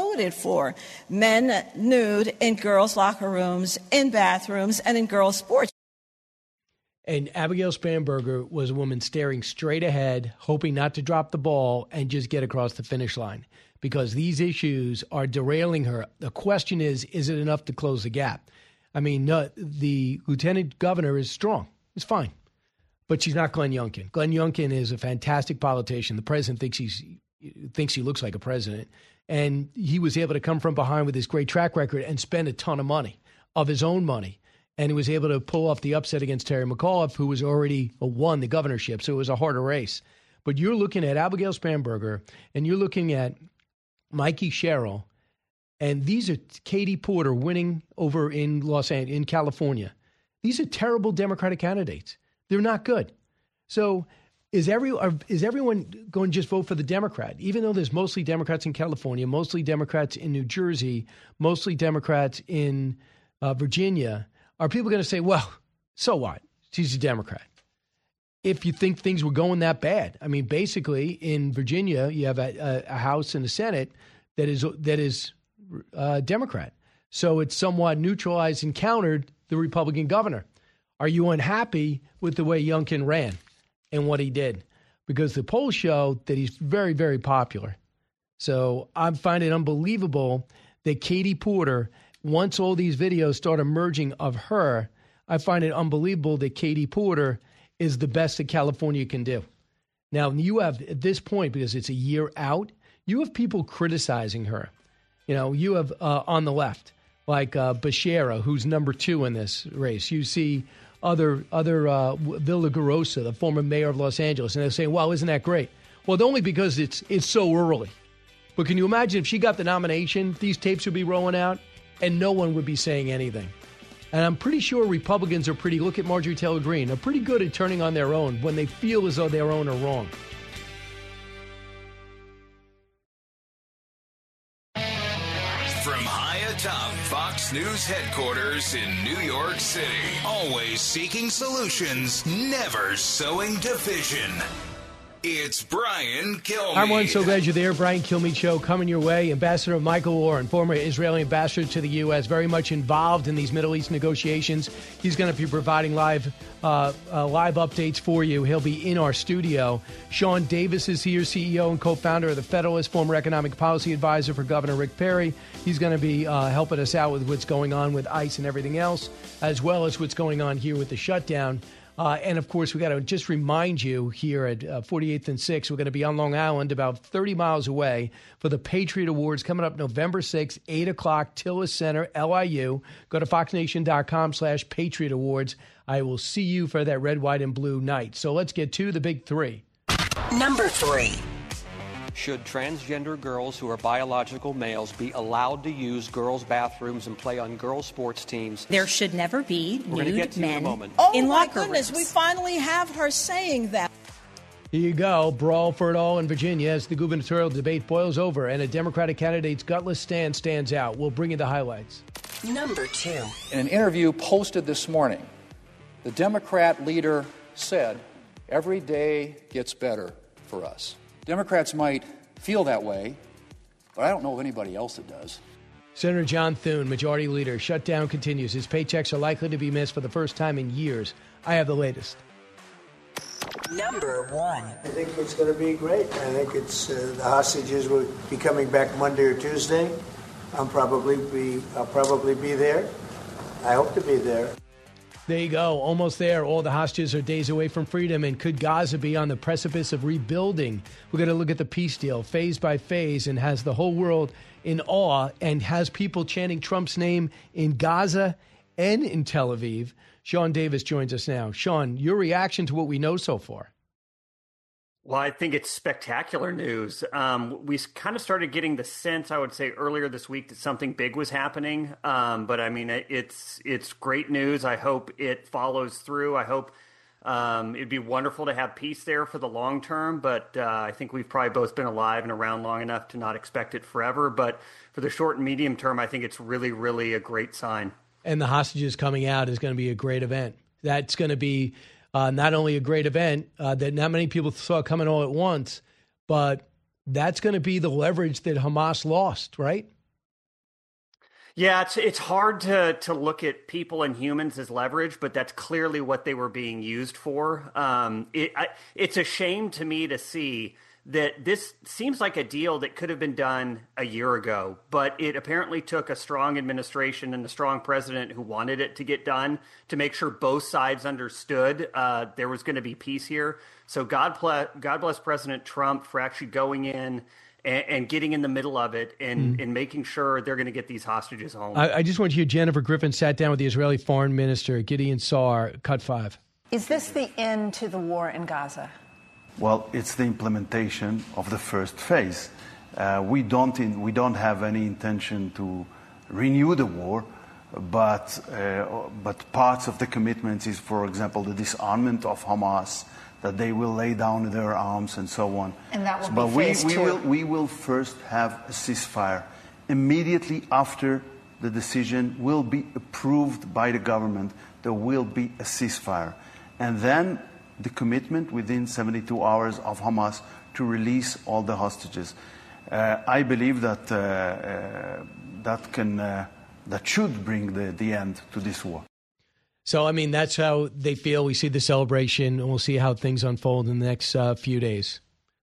men nude in girls' locker rooms, in bathrooms, and in girls' sports. And Abigail Spanberger was a woman staring straight ahead, hoping not to drop the ball and just get across the finish line because these issues are derailing her. The question is it enough to close the gap? I mean, the lieutenant governor is strong. It's fine. But she's not Glenn Youngkin. Glenn Youngkin is a fantastic politician. The president thinks he looks like a president. And he was able to come from behind with his great track record and spend a ton of money, of his own money. And he was able to pull off the upset against Terry McAuliffe, who was already won the governorship. So it was a harder race. But you're looking at Abigail Spanberger, and you're looking at Mikey Sherrill, and these are Katie Porter winning over in in California. These are terrible Democratic candidates. They're not good. So is everyone going to just vote for the Democrat, even though there's mostly Democrats in California, mostly Democrats in New Jersey, mostly Democrats in Virginia? Are people going to say, well, so what? She's a Democrat. If you think things were going that bad. I mean, basically, in Virginia, you have a House and a Senate that is Democrat. So it's somewhat neutralized and countered the Republican governor. Are you unhappy with the way Youngkin ran and what he did? Because the polls show that he's very, very popular. So I find it unbelievable that Katie Porter, once all these videos start emerging of her, I find it unbelievable that Katie Porter is the best that California can do. Now, you have, at this point, because it's a year out, you have people criticizing her. You know, you have on the left, like Becerra, who's number 2 in this race. You see other Villaraigosa, the former mayor of Los Angeles, and they're saying, well, isn't that great? Well, only because it's so early. But can you imagine if she got the nomination, these tapes would be rolling out, and no one would be saying anything. And I'm pretty sure Republicans look at Marjorie Taylor Greene, are pretty good at turning on their own when they feel as though their own are wrong. From high atop Fox News headquarters in New York City, always seeking solutions, never sowing division. It's Brian Kilmeade. Hi, everyone. So glad you're there. Brian Kilmeade Show coming your way. Ambassador Michael Oren, former Israeli ambassador to the U.S., very much involved in these Middle East negotiations. He's going to be providing live updates for you. He'll be in our studio. Sean Davis is here, CEO and co-founder of The Federalist, former economic policy advisor for Governor Rick Perry. He's going to be helping us out with what's going on with ICE and everything else, as well as what's going on here with the shutdown. And, of course, we got to just remind you here at 48th and 6th, we're going to be on Long Island, about 30 miles away, for the Patriot Awards coming up November 6th, 8 o'clock, Tillis Center, LIU. Go to foxnation.com/Patriot Awards. I will see you for that red, white, and blue night. So let's get to the big three. Number 3. Should transgender girls who are biological males be allowed to use girls' bathrooms and play on girls' sports teams? There should never be nude men Oh, in my locker goodness, rooms. we finally have her saying that. Here you go. Brawl for it all in Virginia as the gubernatorial debate boils over and a Democratic candidate's gutless stand stands out. We'll bring you the highlights. Number 2. In an interview posted this morning, the Democrat leader said, "Every day gets better for us." Democrats might feel that way, but I don't know of anybody else that does. Senator John Thune, Majority Leader, shutdown continues. His paychecks are likely to be missed for the first time in years. I have the latest. Number 1. I think it's going to be great. I think it's the hostages will be coming back Monday or Tuesday. I'll probably be there. I hope to be there. There you go. Almost there. All the hostages are days away from freedom. And could Gaza be on the precipice of rebuilding? We're going to look at the peace deal phase by phase and has the whole world in awe and has people chanting Trump's name in Gaza and in Tel Aviv. Sean Davis joins us now. Sean, your reaction to what we know so far? Well, I think it's spectacular news. We kind of started getting the sense, I would say, earlier this week that something big was happening. But I mean, it's great news. I hope it follows through. I hope it'd be wonderful to have peace there for the long term. But I think we've probably both been alive and around long enough to not expect it forever. But for the short and medium term, I think it's really, really a great sign. And the hostages coming out is going to be a great event. That's going to be not only a great event that not many people saw coming all at once, but that's going to be the leverage that Hamas lost, right? Yeah, it's hard to look at people and humans as leverage, but that's clearly what they were being used for. It's a shame to me to see that this seems like a deal that could have been done a year ago, but it apparently took a strong administration and a strong president who wanted it to get done to make sure both sides understood there was going to be peace here. So God bless President Trump for actually going in and getting in the middle of it and making sure they're going to get these hostages home. I just want to hear Jennifer Griffin sat down with the Israeli foreign minister, Gideon Saar, cut 5. Is this the end to the war in Gaza? Well, it's the implementation of the first phase. We don't have any intention to renew the war, but parts of the commitments is, for example, the disarmament of Hamas, that they will lay down their arms and so on. And that will be phase 2. We will first have a ceasefire. Immediately after the decision will be approved by the government, there will be a ceasefire. And then the commitment within 72 hours of Hamas to release all the hostages. I believe that that should bring the end to this war. So, I mean, that's how they feel. We see the celebration, and we'll see how things unfold in the next few days.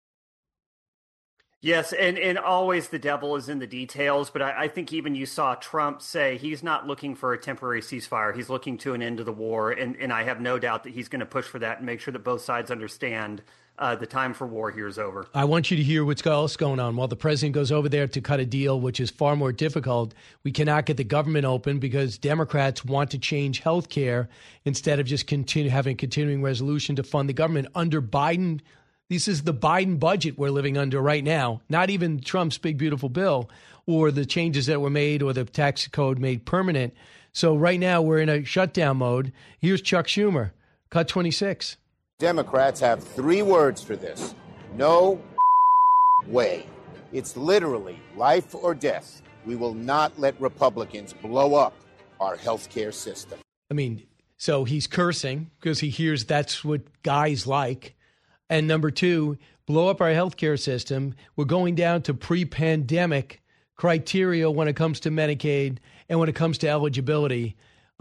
Yes, and always the devil is in the details, but I think even you saw Trump say he's not looking for a temporary ceasefire. He's looking to an end to the war, and I have no doubt that he's going to push for that and make sure that both sides understand the time for war here is over. I want you to hear what's else going on. While the president goes over there to cut a deal, which is far more difficult, we cannot get the government open because Democrats want to change health care instead of just having a continuing resolution to fund the government under Biden. This is the Biden budget we're living under right now, not even Trump's big, beautiful bill or the changes that were made or the tax code made permanent. So right now we're in a shutdown mode. Here's Chuck Schumer, cut 26. Democrats have 3 words for this. No way. It's literally life or death. We will not let Republicans blow up our healthcare system. I mean, so he's cursing because he hears that's what guys like. And number 2, blow up our healthcare system. We're going down to pre-pandemic criteria when it comes to Medicaid and when it comes to eligibility.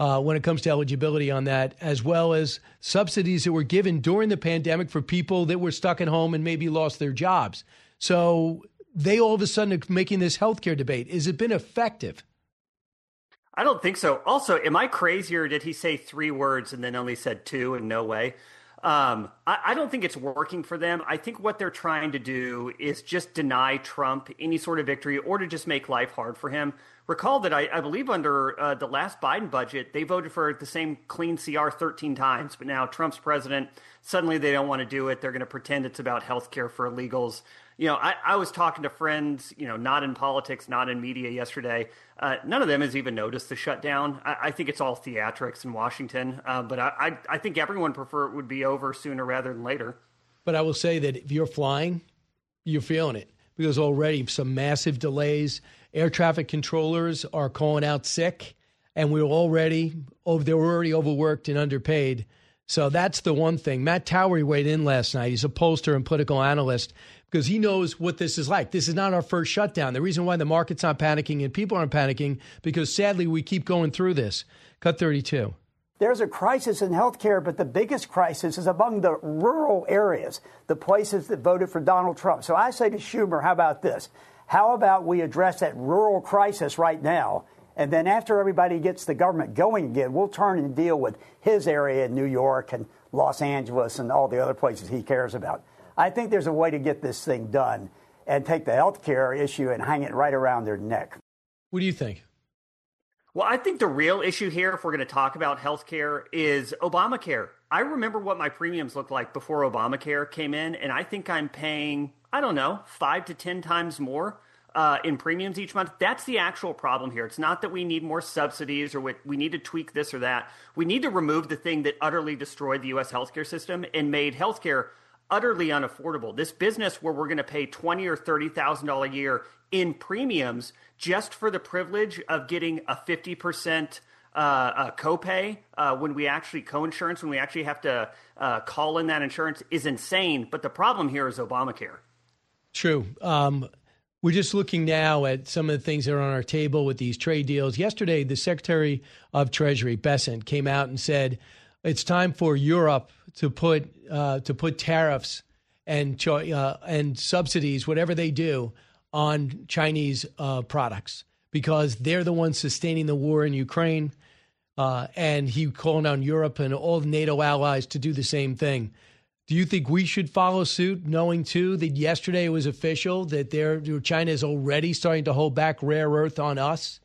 On that, as well as subsidies that were given during the pandemic for people that were stuck at home and maybe lost their jobs. So they all of a sudden are making this healthcare debate. Has it been effective? I don't think so. Also, am I crazy, or did he say 3 words and then only said 2 and no way? I don't think it's working for them. I think what they're trying to do is just deny Trump any sort of victory or to just make life hard for him. Recall that I believe under the last Biden budget, they voted for the same clean CR 13 times. But now Trump's president, suddenly they don't want to do it. They're going to pretend it's about health care for illegals. You know, I was talking to friends, you know, not in politics, not in media yesterday. None of them has even noticed the shutdown. I think it's all theatrics in Washington. But I think everyone prefer it would be over sooner rather than later. But I will say that if you're flying, you're feeling it because already some massive delays. Air traffic controllers are calling out sick, and they're already overworked and underpaid. So that's the one thing. Matt Towery weighed in last night. He's a pollster and political analyst because he knows what this is like. This is not our first shutdown. The reason why the market's not panicking and people aren't panicking because sadly we keep going through this. Cut 32. There's a crisis in healthcare, but the biggest crisis is among the rural areas, the places that voted for Donald Trump. So I say to Schumer, how about this? How about we address that rural crisis right now? And then after everybody gets the government going again, we'll turn and deal with his area in New York and Los Angeles and all the other places he cares about. I think there's a way to get this thing done and take the health care issue and hang it right around their neck. What do you think? Well, I think the real issue here, if we're going to talk about health care, is Obamacare. I remember what my premiums looked like before Obamacare came in, and I think I'm paying, 5 to 10 times more in premiums each month. That's the actual problem here. It's not that we need more subsidies or we need to tweak this or that. We need to remove the thing that utterly destroyed the U.S. healthcare system and made healthcare utterly unaffordable. This business where we're going to pay $20,000 or $30,000 a year in premiums just for the privilege of getting a 50% copay when we actually co-insurance, when we actually have to call in that insurance is insane. But the problem here is Obamacare. True. We're just looking now at some of the things that are on our table with these trade deals. Yesterday, the Secretary of Treasury, Bessent, came out and said it's time for Europe to put tariffs and subsidies, whatever they do, on Chinese products because they're the ones sustaining the war in Ukraine. And he called on Europe and all the NATO allies to do the same thing. Do you think we should follow suit, knowing, too, that yesterday it was official that China is already starting to hold back rare earth on us?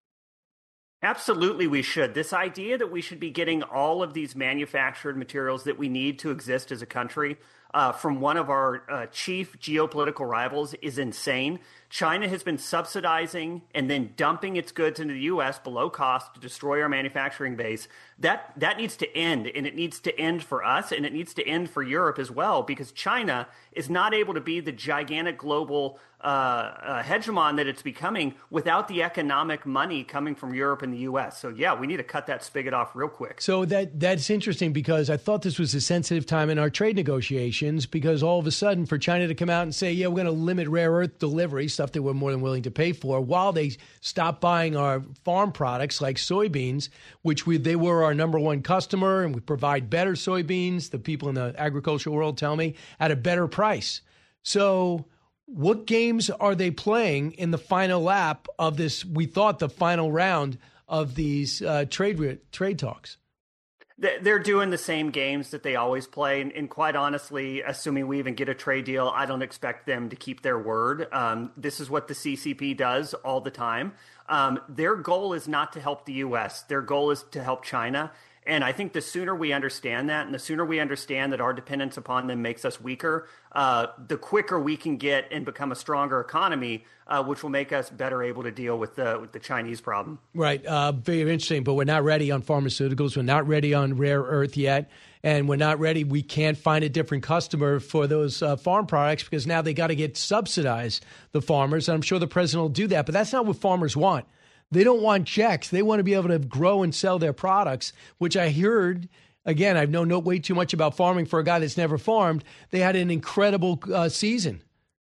Absolutely, we should. This idea that we should be getting all of these manufactured materials that we need to exist as a country from one of our chief geopolitical rivals is insane. China has been subsidizing and then dumping its goods into the U.S. below cost to destroy our manufacturing base. That needs to end, and it needs to end for us, and it needs to end for Europe as well, because China is not able to be the gigantic global hegemon that it's becoming without the economic money coming from Europe and the U.S. So, yeah, we need to cut that spigot off real quick. So that's interesting because I thought this was a sensitive time in our trade negotiations because all of a sudden for China to come out and say, yeah, we're going to limit rare earth delivery, stuff that we're more than willing to pay for, while they stop buying our farm products like soybeans, which they were our number one customer, and we provide better soybeans, the people in the agricultural world tell me, at a better price. So what games are they playing in the final lap of this, we thought, the final round of these trade talks? They're doing the same games that they always play. And quite honestly, assuming we even get a trade deal, I don't expect them to keep their word. This is what the CCP does all the time. Their goal is not to help the U.S. Their goal is to help China. And I think the sooner we understand that, and the sooner we understand that our dependence upon them makes us weaker, the quicker we can get and become a stronger economy, which will make us better able to deal with the Chinese problem. Right. Very interesting. But we're not ready on pharmaceuticals. We're not ready on rare earth yet. And we're not ready. We can't find a different customer for those farm products because now they got to get subsidized, the farmers. And I'm sure the president will do that. But that's not what farmers want. They don't want checks. They want to be able to grow and sell their products, which I heard. Again, I've known way too much about farming for a guy that's never farmed. They had an incredible season.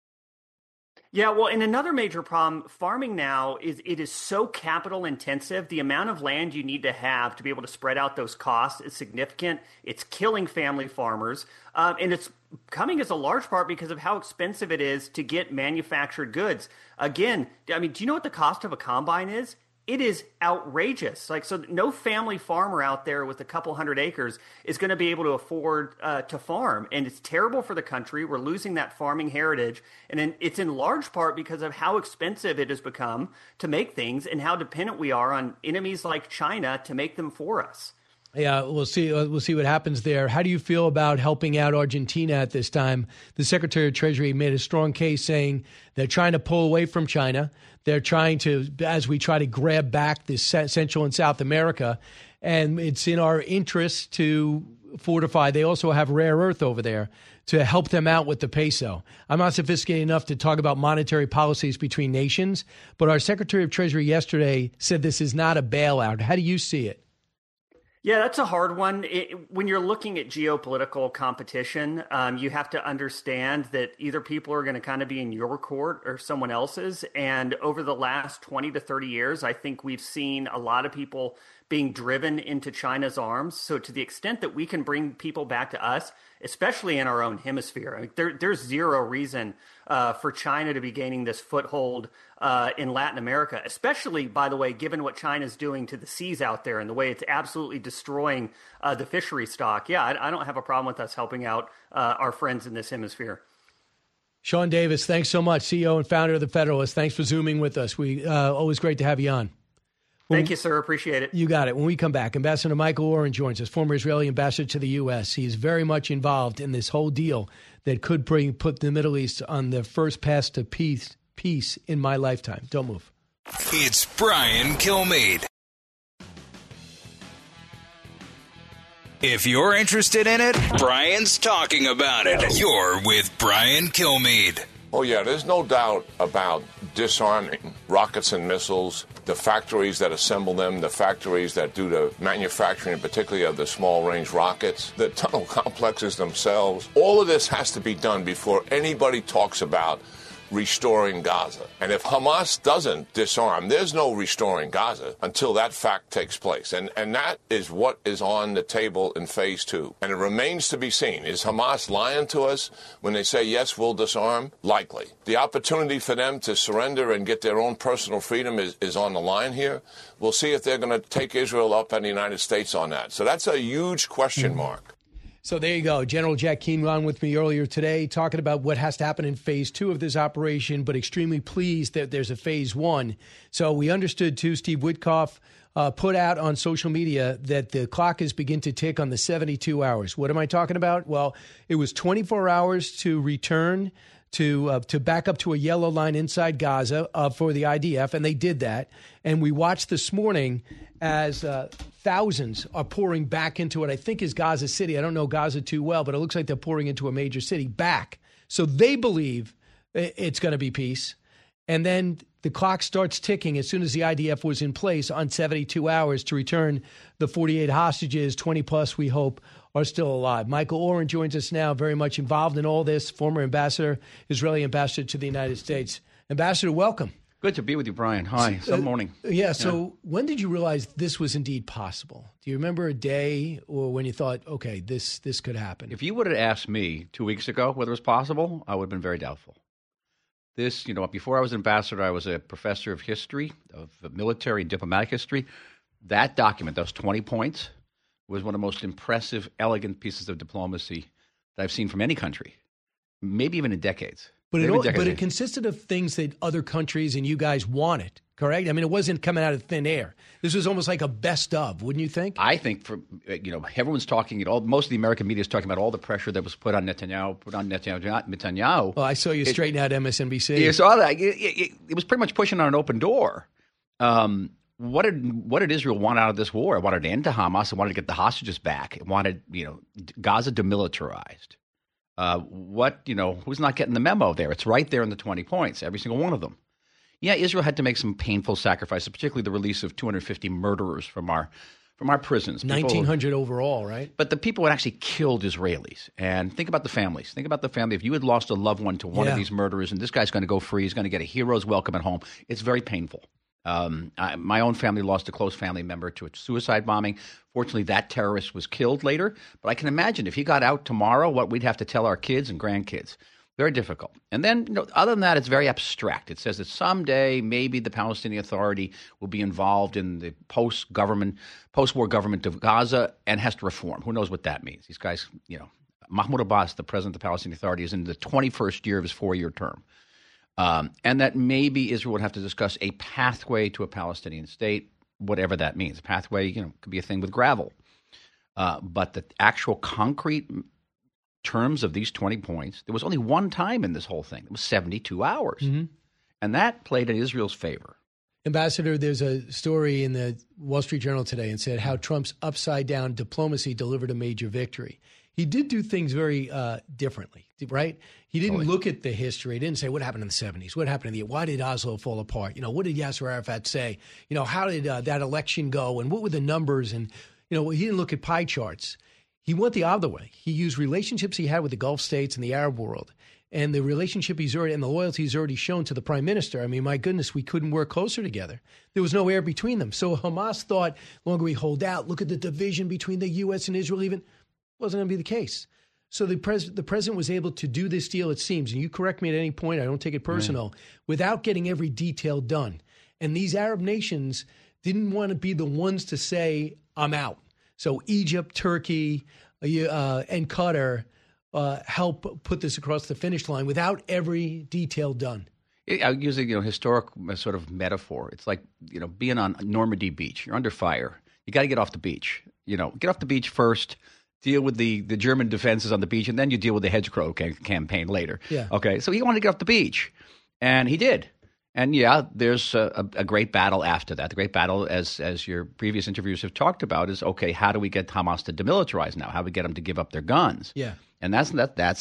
Yeah, well, and another major problem, farming now is so capital intensive. The amount of land you need to have to be able to spread out those costs is significant. It's killing family farmers. And it's coming as a large part because of how expensive it is to get manufactured goods. Again, I mean, do you know what the cost of a combine is? It is outrageous. So no family farmer out there with a couple hundred acres is going to be able to afford to farm. And it's terrible for the country. We're losing that farming heritage. And it's in large part because of how expensive it has become to make things and how dependent we are on enemies like China to make them for us. Yeah, we'll see. We'll see what happens there. How do you feel about helping out Argentina at this time? The Secretary of Treasury made a strong case saying they're trying to pull away from China. They're trying to, as we try to grab back this Central and South America, and it's in our interest to fortify. They also have rare earth over there to help them out with the peso. I'm not sophisticated enough to talk about monetary policies between nations, but our Secretary of Treasury yesterday said this is not a bailout. How do you see it? Yeah, that's a hard one. When you're looking at geopolitical competition, you have to understand that either people are going to kind of be in your court or someone else's. And over the last 20 to 30 years, I think we've seen a lot of people being driven into China's arms. So to the extent that we can bring people back to us, especially in our own hemisphere, there's zero reason for China to be gaining this foothold in Latin America, especially, by the way, given what China's doing to the seas out there and the way it's absolutely destroying the fishery stock. Yeah, I don't have a problem with us helping out our friends in this hemisphere. Sean Davis, thanks so much, CEO and founder of the Federalist. Thanks for Zooming with us. We always great to have you on. Thank you, sir. Appreciate it. You got it. When we come back, Ambassador Michael Oren joins us, former Israeli ambassador to the U.S. He is very much involved in this whole deal that could put the Middle East on the first path to peace in my lifetime. Don't move. It's Brian Kilmeade. If you're interested in it, Brian's talking about it. You're with Brian Kilmeade. Oh, yeah, there's no doubt about disarming rockets and missiles, the factories that assemble them, the factories that do the manufacturing, particularly of the small-range rockets, the tunnel complexes themselves. All of this has to be done before anybody talks about restoring Gaza. And if Hamas doesn't disarm, there's no restoring Gaza until that fact takes place. And that is what is on the table in phase 2. And it remains to be seen. Is Hamas lying to us when they say, yes, we'll disarm? Likely. The opportunity for them to surrender and get their own personal freedom is on the line here. We'll see if they're going to take Israel up and the United States on that. So that's a huge question mark. So there you go. General Jack Keane on with me earlier today talking about what has to happen in phase 2 of this operation, but extremely pleased that there's a phase 1. So we understood, too, Steve Witkoff put out on social media that the clock is beginning to tick on the 72 hours. What am I talking about? Well, it was 24 hours to return to back up to a yellow line inside Gaza for the IDF, and they did that. And we watched this morning as thousands are pouring back into what I think is Gaza City. I don't know Gaza too well, but it looks like they're pouring into a major city back. So they believe it's going to be peace. And then the clock starts ticking as soon as the IDF was in place on 72 hours to return the 48 hostages, 20 plus, we hope, are still alive. Michael Oren joins us now, very much involved in all this, former ambassador, Israeli ambassador to the United States. Ambassador, welcome. Good to be with you, Brian. Hi. Good morning. So when did you realize this was indeed possible? Do you remember a day or when you thought, okay, this could happen? If you would have asked me 2 weeks ago whether it was possible, I would have been very doubtful. This, before I was ambassador, I was a professor of history, of military and diplomatic history. That document, those 20 points, was one of the most impressive, elegant pieces of diplomacy that I've seen from any country, maybe even in decades. But it consisted of things that other countries and you guys wanted, correct? I mean, it wasn't coming out of thin air. This was almost like a best of, wouldn't you think? I think everyone's talking. Most of the American media is talking about all the pressure that was put on Netanyahu. Well, I saw you straighten out MSNBC. You saw that. It was pretty much pushing on an open door. What did Israel want out of this war? It wanted to end to Hamas. It wanted to get the hostages back. It wanted Gaza demilitarized. Who's not getting the memo there? It's right there in the 20 points, every single one of them. Yeah, Israel had to make some painful sacrifices, particularly the release of 250 murderers from our prisons. 1,900 overall, right? But the people who actually killed Israelis. And think about the families. Think about the family. If you had lost a loved one to one of these murderers and this guy's going to go free, he's going to get a hero's welcome at home, it's very painful. My own family lost a close family member to a suicide bombing. Fortunately, that terrorist was killed later. But I can imagine if he got out tomorrow, what we'd have to tell our kids and grandkids. Very difficult. And then, other than that, it's very abstract. It says that someday maybe the Palestinian Authority will be involved in the post-war government of Gaza and has to reform. Who knows what that means? These guys, Mahmoud Abbas, the president of the Palestinian Authority, is in the 21st year of his 4-year term. And that maybe Israel would have to discuss a pathway to a Palestinian state, whatever that means. A pathway, could be a thing with gravel. But the actual concrete terms of these 20 points, there was only one time in this whole thing. It was 72 hours. Mm-hmm. And that played in Israel's favor. Ambassador, there's a story in the Wall Street Journal today and said how Trump's upside-down diplomacy delivered a major victory. He did do things very differently, right? He didn't look at the history. He didn't say, what happened in the 70s? What happened why did Oslo fall apart? What did Yasser Arafat say? How did that election go? And what were the numbers? And, he didn't look at pie charts. He went the other way. He used relationships he had with the Gulf states and the Arab world and the relationship and the loyalty he's already shown to the prime minister. I mean, my goodness, we couldn't work closer together. There was no air between them. So Hamas thought, the longer we hold out, look at the division between the U.S. and Israel even. Wasn't going to be the case. So the president was able to do this deal, it seems, and you correct me at any point, I don't take it personal, without getting every detail done. And these Arab nations didn't want to be the ones to say, I'm out. So Egypt, Turkey, and Qatar help put this across the finish line without every detail done. I'll use a historic sort of metaphor. It's like being on Normandy Beach. You're under fire. You got to get off the beach. Get off the beach first. Deal with the German defenses on the beach, and then you deal with the hedgerow campaign later. Yeah. Okay, so he wanted to get off the beach, and he did. And there's a great battle after that. The great battle, as your previous interviews have talked about, is okay. How do we get Hamas to demilitarize now? How do we get them to give up their guns? Yeah. And it's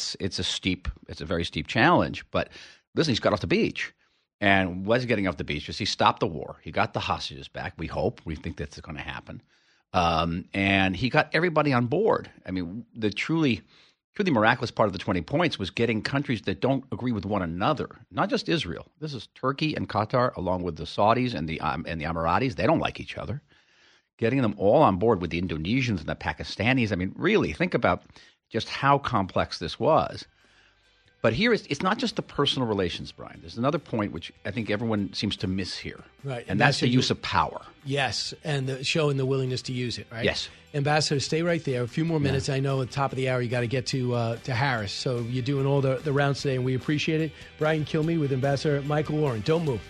a very steep challenge. But listen, he's got off the beach, and was getting off the beach because he stopped the war. He got the hostages back. We think that's going to happen. And he got everybody on board. I mean, the truly miraculous part of the 20 points was getting countries that don't agree with one another, not just Israel. This is Turkey and Qatar, along with the Saudis and the Emiratis. They don't like each other. Getting them all on board with the Indonesians and the Pakistanis. I mean, really, think about just how complex this was. But here, it's not just the personal relations, Brian. There's another point which I think everyone seems to miss here. Right. And that's the use of power. Yes, and showing the willingness to use it, right? Yes. Ambassador, stay right there. A few more minutes. I know at the top of the hour you got to get to Harris. So you're doing all the rounds today, and we appreciate it. Brian Kilmeade with Ambassador Michael Oren. Don't move.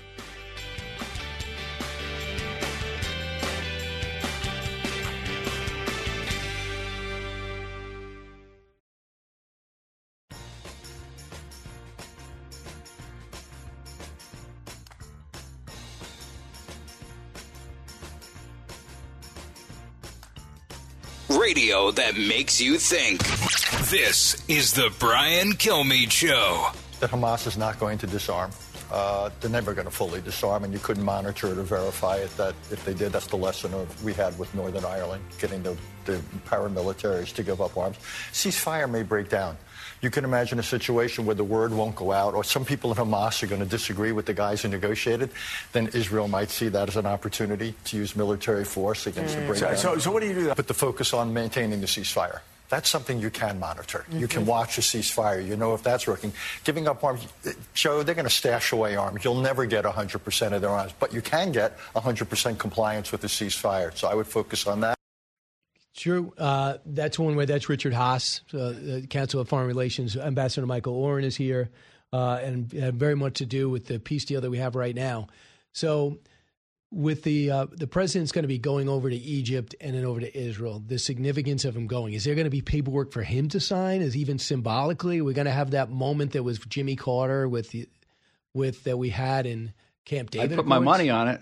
Radio that makes you think. This is the Brian Kilmeade Show. That Hamas is not going to disarm. They're never going to fully disarm, and you couldn't monitor it or verify it. That if they did, that's the lesson we had with Northern Ireland, getting the paramilitaries to give up arms. Ceasefire may break down. You can imagine a situation where the word won't go out, or some people in Hamas are going to disagree with the guys who negotiated. Then Israel might see that as an opportunity to use military force against the breakdown. So what do you do? Put the focus on maintaining the ceasefire. That's something you can monitor. Mm-hmm. You can watch a ceasefire. You know if that's working. Giving up arms, Joe, they're going to stash away arms. You'll never get 100% of their arms, but you can get 100% compliance with the ceasefire. So I would focus on that. True. That's one way. That's Richard Haass, Council of Foreign Relations. Ambassador Michael Oren is here. and had very much to do with the peace deal that we have right now. So with the president's going to be going over to Egypt and then over to Israel, the significance of him going, is there going to be paperwork for him to sign? Is even symbolically, we're going to have that moment that was Jimmy Carter with that we had in Camp David? I put my money on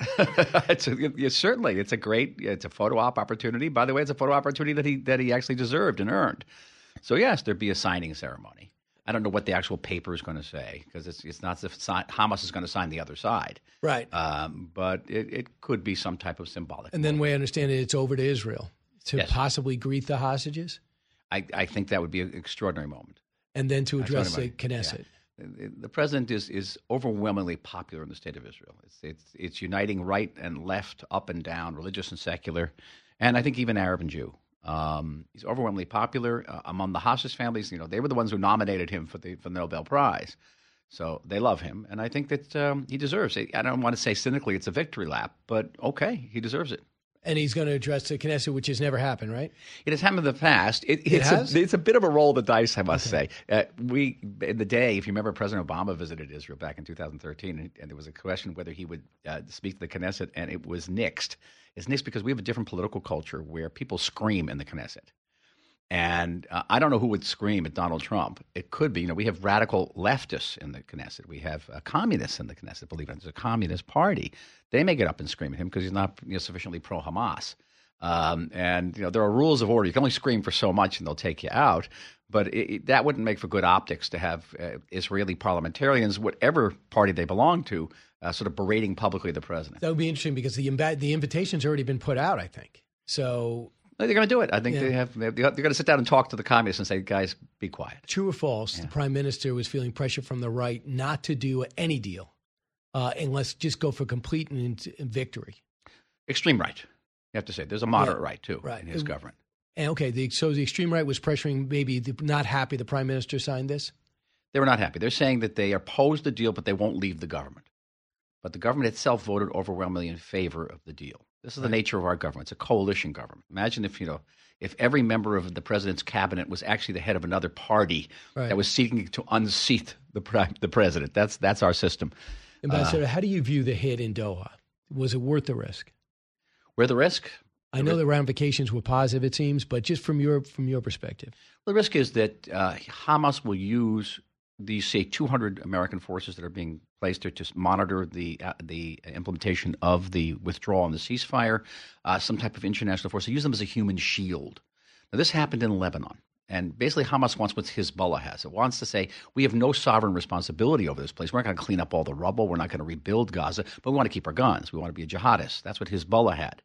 it. Certainly. It's a photo op opportunity. By the way, it's a photo opportunity that he actually deserved and earned. So yes, there'd be a signing ceremony. I don't know what the actual paper is going to say because it's not as if Hamas is going to sign the other side. Right. But it could be some type of symbolic. And then the way I understand it, it's over to Israel to possibly greet the hostages? I think that would be an extraordinary moment. And then to address the Knesset. Yeah. The president is overwhelmingly popular in the state of Israel. It's uniting right and left, up and down, religious and secular, and I think even Arab and Jew. He's overwhelmingly popular among the hostage families. They were the ones who nominated him for the Nobel Prize, so they love him, and I think that he deserves it. I don't want to say cynically it's a victory lap, but okay, he deserves it. And he's going to address the Knesset, which has never happened, right? It has happened in the past. It's a bit of a roll of the dice, I must say. In the day, if you remember, President Obama visited Israel back in 2013, and there was a question whether he would speak to the Knesset, and it was nixed. It's nixed because we have a different political culture where people scream in the Knesset. And I don't know who would scream at Donald Trump. It could be, we have radical leftists in the Knesset. We have communists in the Knesset, believe it or not. There's a communist party. They may get up and scream at him because he's not sufficiently pro-Hamas. And there are rules of order. You can only scream for so much and they'll take you out. But that wouldn't make for good optics to have Israeli parliamentarians, whatever party they belong to, sort of berating publicly the president. That would be interesting because the invitation's already been put out, I think. So they're going to do it. I think they're going to sit down and talk to the communists and say, guys, be quiet. True or false, the prime minister was feeling pressure from the right not to do any deal unless just go for complete victory. Extreme right. You have to say. There's a moderate right, too, in his government. And so the extreme right was pressuring, maybe not happy the prime minister signed this? They were not happy. They're saying that they opposed the deal, but they won't leave the government. But the government itself voted overwhelmingly in favor of the deal. This is the nature of our government. It's a coalition government. Imagine if every member of the president's cabinet was actually the head of another party that was seeking to unseat the president. That's our system. Ambassador, how do you view the hit in Doha? Was it worth the risk? Where the risk? I know the ramifications were positive, it seems, but just from your perspective. The risk is that Hamas will use these, say, 200 American forces that are being placed there to monitor the implementation of the withdrawal and the ceasefire, some type of international force. They use them as a human shield. Now, this happened in Lebanon. And basically, Hamas wants what Hezbollah has. It wants to say, we have no sovereign responsibility over this place. We're not going to clean up all the rubble. We're not going to rebuild Gaza. But we want to keep our guns. We want to be a jihadist. That's what Hezbollah had.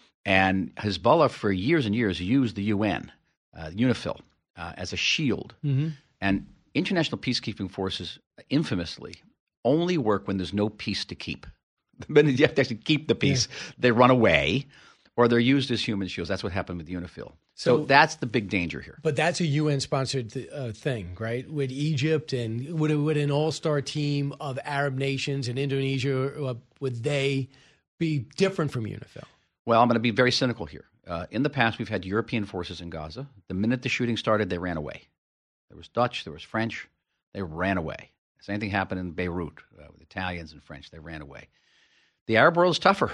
And Hezbollah, for years and years, used the UN, UNIFIL, as a shield. Mm-hmm. And international peacekeeping forces, infamously, only work when there's no peace to keep. When you have to actually keep the peace, they run away, or they're used as human shields. That's what happened with UNIFIL. So that's the big danger here. But that's a UN-sponsored thing, right? With Egypt and would an all-star team of Arab nations and Indonesia, would they be different from UNIFIL? Well, I'm going to be very cynical here. In the past, we've had European forces in Gaza. The minute the shooting started, they ran away. There was Dutch, there was French. They ran away. Same thing happened in Beirut with Italians and French. They ran away. The Arab world is tougher.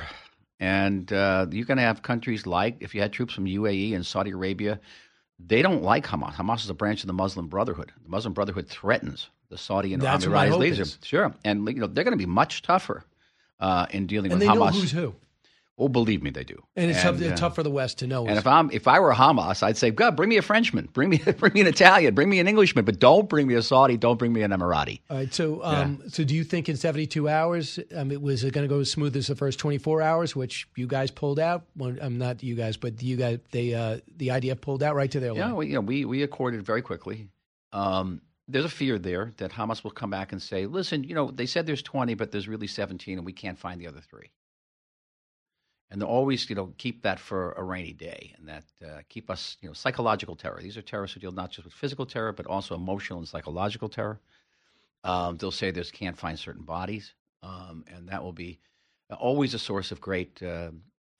And you're going to have countries like, if you had troops from UAE and Saudi Arabia, they don't like Hamas. Hamas is a branch of the Muslim Brotherhood. The Muslim Brotherhood threatens the Saudi and Emiratis leaders. Sure. And they're going to be much tougher in dealing with Hamas. And they know who's who. Oh, believe me, they do. And it's tough for the West to know. And if I were Hamas, I'd say, God, bring me a Frenchman, bring me an Italian, bring me an Englishman, but don't bring me a Saudi, don't bring me an Emirati. All right. So do you think in 72 hours, was it going to go as smooth as the first 24 hours, which you guys pulled out? Well, not you guys, but you guys, the IDF pulled out right to their line. Yeah, we accorded very quickly. There's a fear there that Hamas will come back and say, listen, they said there's 20, but there's really 17, and we can't find the other 3. And they'll always, keep that for a rainy day, and that keep us, psychological terror. These are terrorists who deal not just with physical terror, but also emotional and psychological terror. They'll say they can't find certain bodies, and that will be always a source of great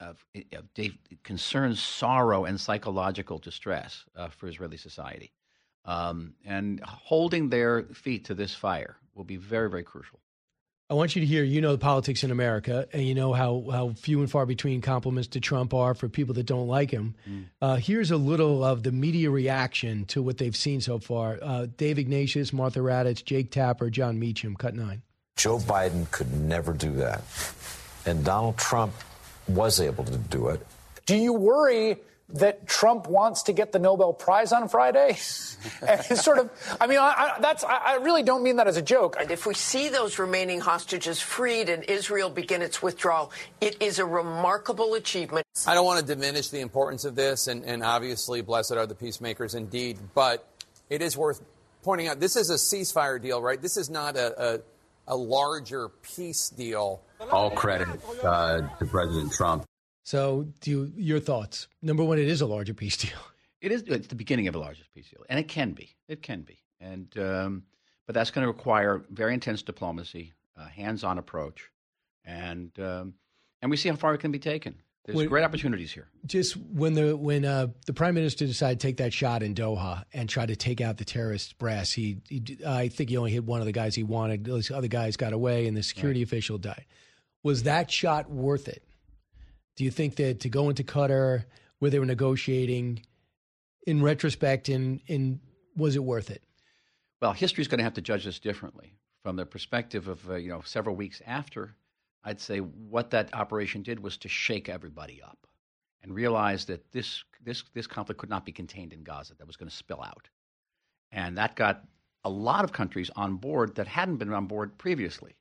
concern, sorrow, and psychological distress for Israeli society. And holding their feet to this fire will be very, very crucial. I want you to hear, the politics in America, and you know how few and far between compliments to Trump are for people that don't like him. Here's a little of the media reaction to what they've seen so far. Dave Ignatius, Martha Raddatz, Jake Tapper, John Meacham, Cut 9. Joe Biden could never do that. And Donald Trump was able to do it. Do you worry that Trump wants to get the Nobel Prize on Friday? It's sort of, I really don't mean that as a joke. If we see those remaining hostages freed and Israel begin its withdrawal, it is a remarkable achievement. I don't want to diminish the importance of this, and obviously, blessed are the peacemakers indeed, but it is worth pointing out, this is a ceasefire deal, right? This is not a larger peace deal. All credit to President Trump. So, your thoughts? Number one, it is a larger peace deal. It's the beginning of a larger peace deal, and it can be. And but that's going to require very intense diplomacy, hands-on approach, and we see how far it can be taken. There's great opportunities here. Just when the prime minister decided to take that shot in Doha and try to take out the terrorist brass, I think he only hit one of the guys he wanted. Those other guys got away, and the security official died. Was that shot worth it? Do you think that to go into Qatar where they were negotiating, in retrospect, was it worth it? Well, history is going to have to judge this differently. From the perspective of several weeks after, I'd say what that operation did was to shake everybody up and realize that this conflict could not be contained in Gaza. That was going to spill out, and that got a lot of countries on board that hadn't been on board previously.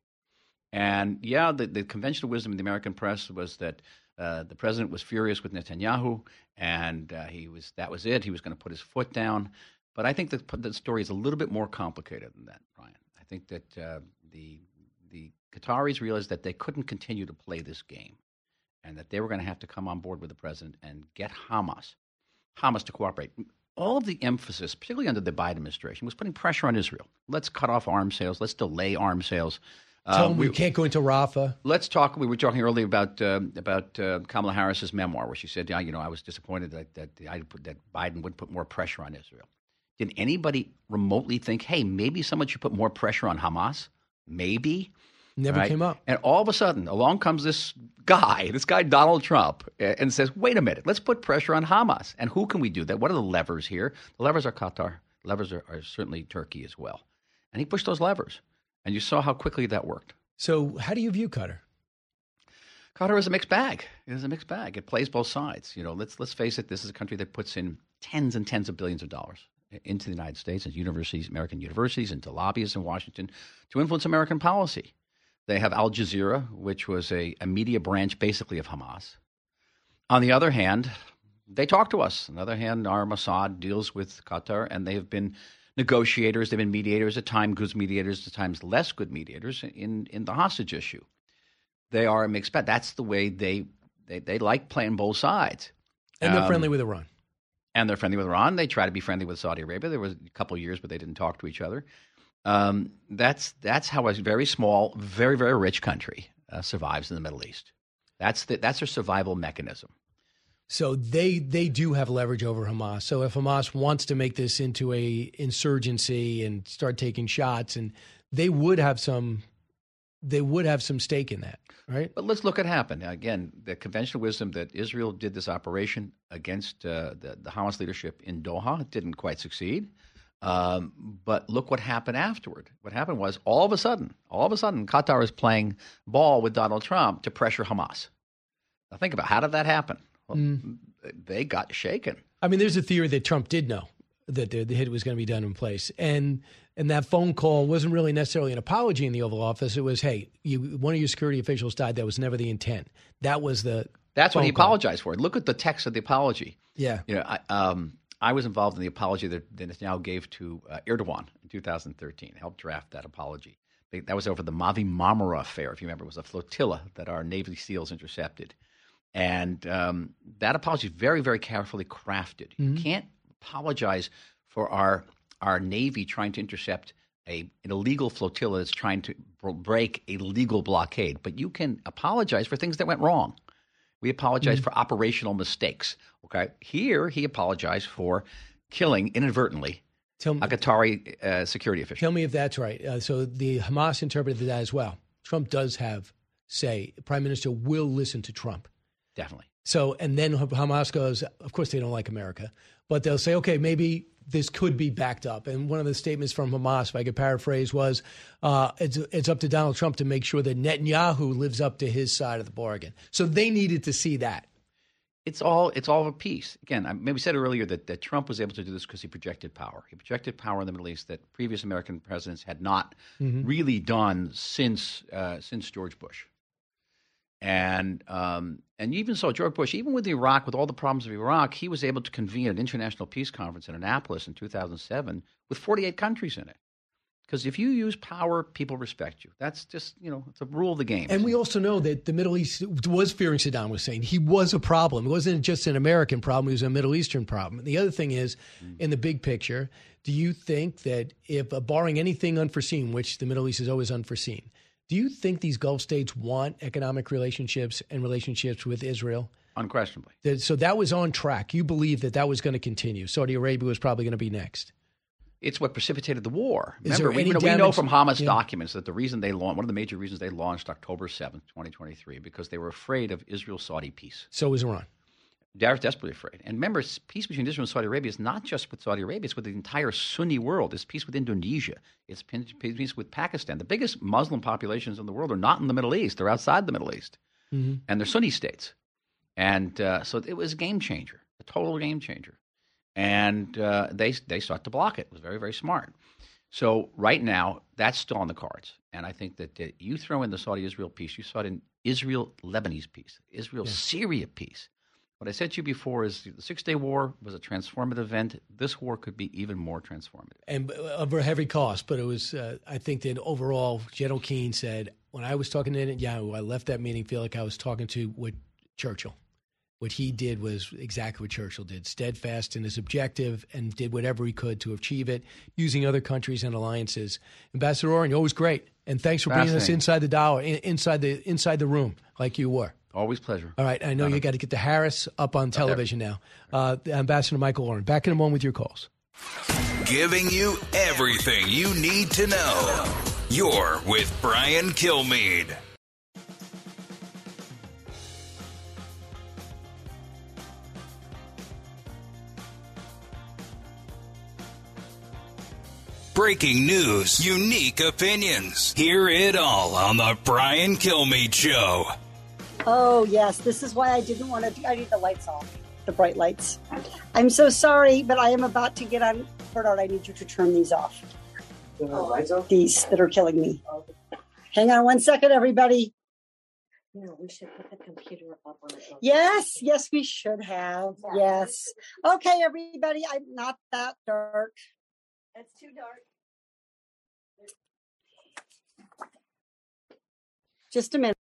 And the conventional wisdom in the American press was that the president was furious with Netanyahu, and that was it. He was going to put his foot down. But I think the story is a little bit more complicated than that, Brian. I think that the Qataris realized that they couldn't continue to play this game, and that they were going to have to come on board with the president and get Hamas to cooperate. All of the emphasis, particularly under the Biden administration, was putting pressure on Israel. Let's cut off arms sales. Let's delay arms sales. Tell them we can't go into Rafah. Let's talk. We were talking earlier about Kamala Harris's memoir, where she said, I was disappointed that Biden would put more pressure on Israel. Did anybody remotely think, hey, maybe someone should put more pressure on Hamas? Maybe. Never came up. And all of a sudden, along comes this guy Donald Trump, and says, wait a minute, let's put pressure on Hamas. And who can we do that? What are the levers here? The levers are Qatar. The levers are certainly Turkey as well. And he pushed those levers. And you saw how quickly that worked. So how do you view Qatar? Qatar is a mixed bag. It is a mixed bag. It plays both sides. Let's face it, this is a country that puts in tens and tens of billions of dollars into the United States and American universities, into lobbyists in Washington to influence American policy. They have Al Jazeera, which was a media branch basically of Hamas. On the other hand, they talk to us. On the other hand, our Mossad deals with Qatar, and they have been negotiators. They've been mediators, at times good mediators, at times less good mediators in the hostage issue. They are a mixed bag. That's the way they like playing both sides. And they're friendly with Iran. And they're friendly with Iran. They try to be friendly with Saudi Arabia. There was a couple of years, but they didn't talk to each other. That's how a very small, very, very rich country survives in the Middle East. That's their survival mechanism. So they do have leverage over Hamas. So if Hamas wants to make this into a insurgency and start taking shots, and they would have some stake in that, right? But let's look what happened. Again, the conventional wisdom that Israel did this operation against the Hamas leadership in Doha. It didn't quite succeed. But look what happened afterward. What happened was all of a sudden, Qatar is playing ball with Donald Trump to pressure Hamas. Now think about how did that happen? Well, they got shaken. I mean, there's a theory that Trump did know that the hit was going to be done in place. And that phone call wasn't really necessarily an apology in the Oval Office. It was, hey, one of your security officials died. That was never the intent. That's what he apologized for. Look at the text of the apology. Yeah. I was involved in the apology that Netanyahu gave to Erdogan in 2013, helped draft that apology. That was over the Mavi Marmara affair, if you remember. It was a flotilla that our Navy SEALs intercepted. And that apology is very, very carefully crafted. Mm-hmm. You can't apologize for our Navy trying to intercept an illegal flotilla that's trying to break a legal blockade. But you can apologize for things that went wrong. We apologize for operational mistakes. Okay, here he apologized for killing inadvertently a Qatari security official. Tell me if that's right. So the Hamas interpreted that as well. Trump does have say. Prime Minister will listen to Trump. Definitely. So, and then Hamas goes, of course they don't like America, but they'll say, okay, maybe this could be backed up. And one of the statements from Hamas, if I could paraphrase, was it's up to Donald Trump to make sure that Netanyahu lives up to his side of the bargain. So they needed to see that. It's all of a piece. Again, I maybe said earlier that Trump was able to do this because he projected power. He projected power in the Middle East that previous American presidents had not really done since George Bush. And you even saw George Bush, even with Iraq, with all the problems of Iraq, he was able to convene an international peace conference in Annapolis in 2007 with 48 countries in it. Because if you use power, people respect you. That's just, it's a rule of the game. And we also know that the Middle East was fearing Saddam Hussein. He was a problem. It wasn't just an American problem. It was a Middle Eastern problem. And the other thing is, in the big picture, do you think that if, barring anything unforeseen, which the Middle East is always unforeseen, do you think these Gulf states want economic relationships and relationships with Israel? Unquestionably. So that was on track. You believe that was going to continue. Saudi Arabia was probably going to be next. It's what precipitated the war. Remember, we know from Hamas documents that one of the major reasons they launched October 7th, 2023, because they were afraid of Israel-Saudi peace. So was Iran. They're desperately afraid. And remember, peace between Israel and Saudi Arabia is not just with Saudi Arabia, it's with the entire Sunni world. It's peace with Indonesia. It's peace with Pakistan. The biggest Muslim populations in the world are not in the Middle East. They're outside the Middle East. Mm-hmm. And they're Sunni states. And so it was a game changer, a total game changer. And they sought to block it. It was very, very smart. So right now, that's still on the cards. And I think that you throw in the Saudi-Israel peace, you saw it in Israel-Lebanese peace, Israel-Syria peace. What I said to you before is the Six-Day War was a transformative event. This war could be even more transformative. And of a heavy cost, but it was, I think that overall, General Keane said, when I was talking to Netanyahu, I left that meeting feeling like I was talking to Churchill. What he did was exactly what Churchill did, steadfast in his objective and did whatever he could to achieve it using other countries and alliances. Ambassador Oren, you're always great. And thanks for bringing us inside the dollar, inside the room like you were. Always pleasure. All right. I know you got to get the Harris up on television now. Ambassador Michael Oren, back in a moment with your calls. Giving you everything you need to know. You're with Brian Kilmeade. Breaking news, unique opinions. Hear it all on the Brian Kilmeade Show. Oh, yes. This is why I didn't want to. I need the lights off, the bright lights. I'm so sorry, but I am about to get on. Bernard, I need you to turn these off. Lights off? These that are killing me. Hang on 1 second, everybody. No, we should put the computer up on it. Yes, we should have. Yes. Okay, everybody. I'm not that dark. It's too dark. Just a minute.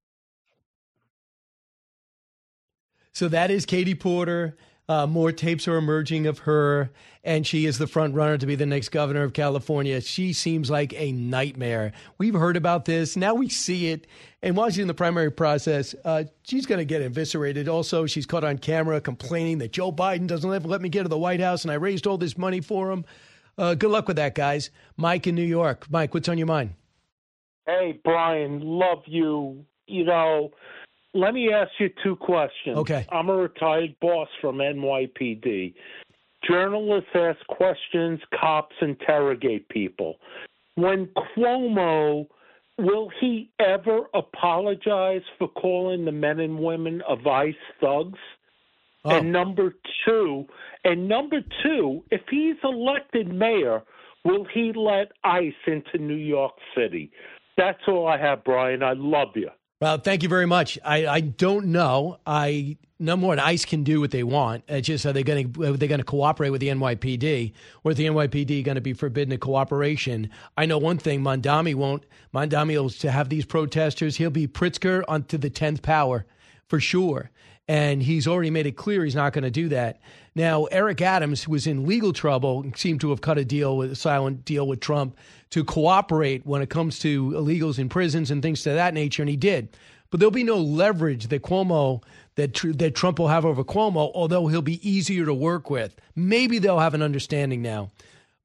So that is Katie Porter. More tapes are emerging of her, and she is the front runner to be the next governor of California. She seems like a nightmare. We've heard about this. Now we see it. And while she's in the primary process, she's going to get eviscerated. Also, she's caught on camera complaining that Joe Biden doesn't let me get to the White House, and I raised all this money for him. Good luck with that, guys. Mike in New York. Mike, what's on your mind? Hey, Brian, love you. Let me ask you two questions. Okay. I'm a retired boss from NYPD. Journalists ask questions, cops interrogate people. When Cuomo, will he ever apologize for calling the men and women of ICE thugs? Oh. And number two, if he's elected mayor, will he let ICE into New York City? That's all I have, Brian. I love you. Well, thank you very much. I don't know. Number one, ICE can do what they want. It's just are they going to cooperate with the NYPD, or is the NYPD going to be forbidden of cooperation? I know one thing: Mondami won't. Mondami will to have these protesters. He'll be Pritzker onto the 10th power for sure. And he's already made it clear he's not going to do that. Now, Eric Adams was in legal trouble, seemed to have cut a silent deal with Trump to cooperate when it comes to illegals in prisons and things to that nature, and he did. But there'll be no leverage that that Trump will have over Cuomo, although he'll be easier to work with. Maybe they'll have an understanding now.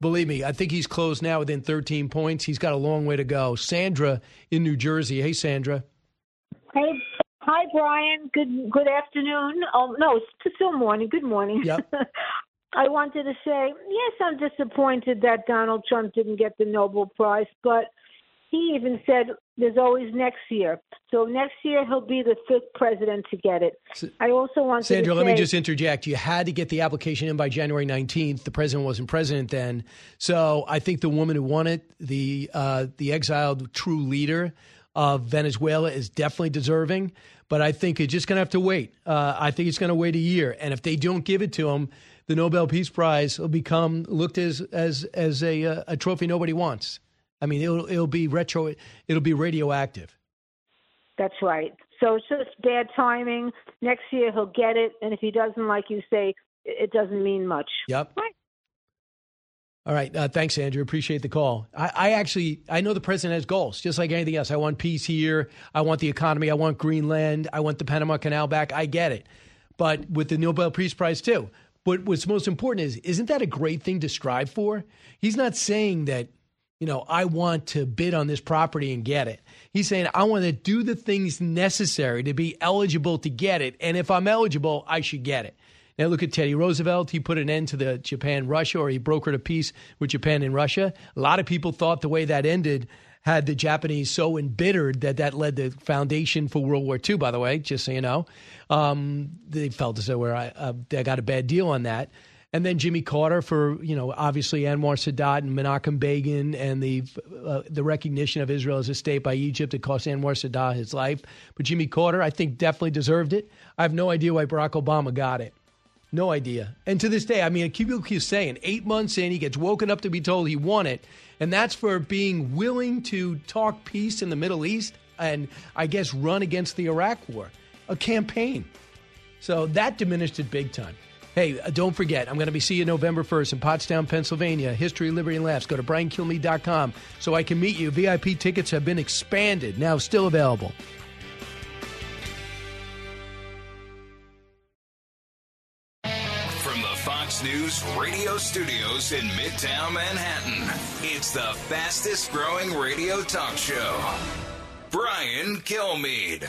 Believe me, I think he's closed now within 13 points. He's got a long way to go. Sandra in New Jersey. Hey, Sandra. Hey, hi, Brian. Good afternoon. Oh, no, it's still morning. Good morning. Yep. I wanted to say, yes, I'm disappointed that Donald Trump didn't get the Nobel Prize, but he even said there's always next year. So next year he'll be the 5th president to get it. I also wanted Sandra, to let say, me just interject. You had to get the application in by January 19th. The president wasn't president then. So I think the woman who won it, the exiled true leader of Venezuela, is definitely deserving. But I think it's just going to have to wait. I think it's going to wait a year. And if they don't give it to him, the Nobel Peace Prize will become looked as a trophy nobody wants. I mean, it'll be radioactive. that's right. So it's just bad timing. Next year he'll get it. And if he doesn't, like you say, it doesn't mean much. Yep. Right. All right. Thanks, Andrew. Appreciate the call. I know the president has goals, just like anything else. I want peace here. I want the economy. I want Greenland. I want the Panama Canal back. I get it. But with the Nobel Peace Prize, too. But what's most important is, isn't that a great thing to strive for? He's not saying that, I want to bid on this property and get it. He's saying, I want to do the things necessary to be eligible to get it. And if I'm eligible, I should get it. Now, look at Teddy Roosevelt. He put an end to the Japan-Russia, or he brokered a peace with Japan and Russia. A lot of people thought the way that ended had the Japanese so embittered that led the foundation for World War II, by the way, just so you know. They felt as though they got a bad deal on that. And then Jimmy Carter for, obviously Anwar Sadat and Menachem Begin, and the recognition of Israel as a state by Egypt. It cost Anwar Sadat his life. But Jimmy Carter, I think, definitely deserved it. I have no idea why Barack Obama got it. No idea. And to this day, I mean, people keep saying 8 months in, he gets woken up to be told he won it. And that's for being willing to talk peace in the Middle East and, I guess, run against the Iraq war, a campaign. So that diminished it big time. Hey, don't forget, I'm going to be seeing you November 1st in Pottstown, Pennsylvania. History, Liberty, and Laughs. Go to BrianKilmeade.com so I can meet you. VIP tickets have been expanded, now still available. From the Fox News radio studios in Midtown Manhattan, it's the fastest growing radio talk show. Brian Kilmeade.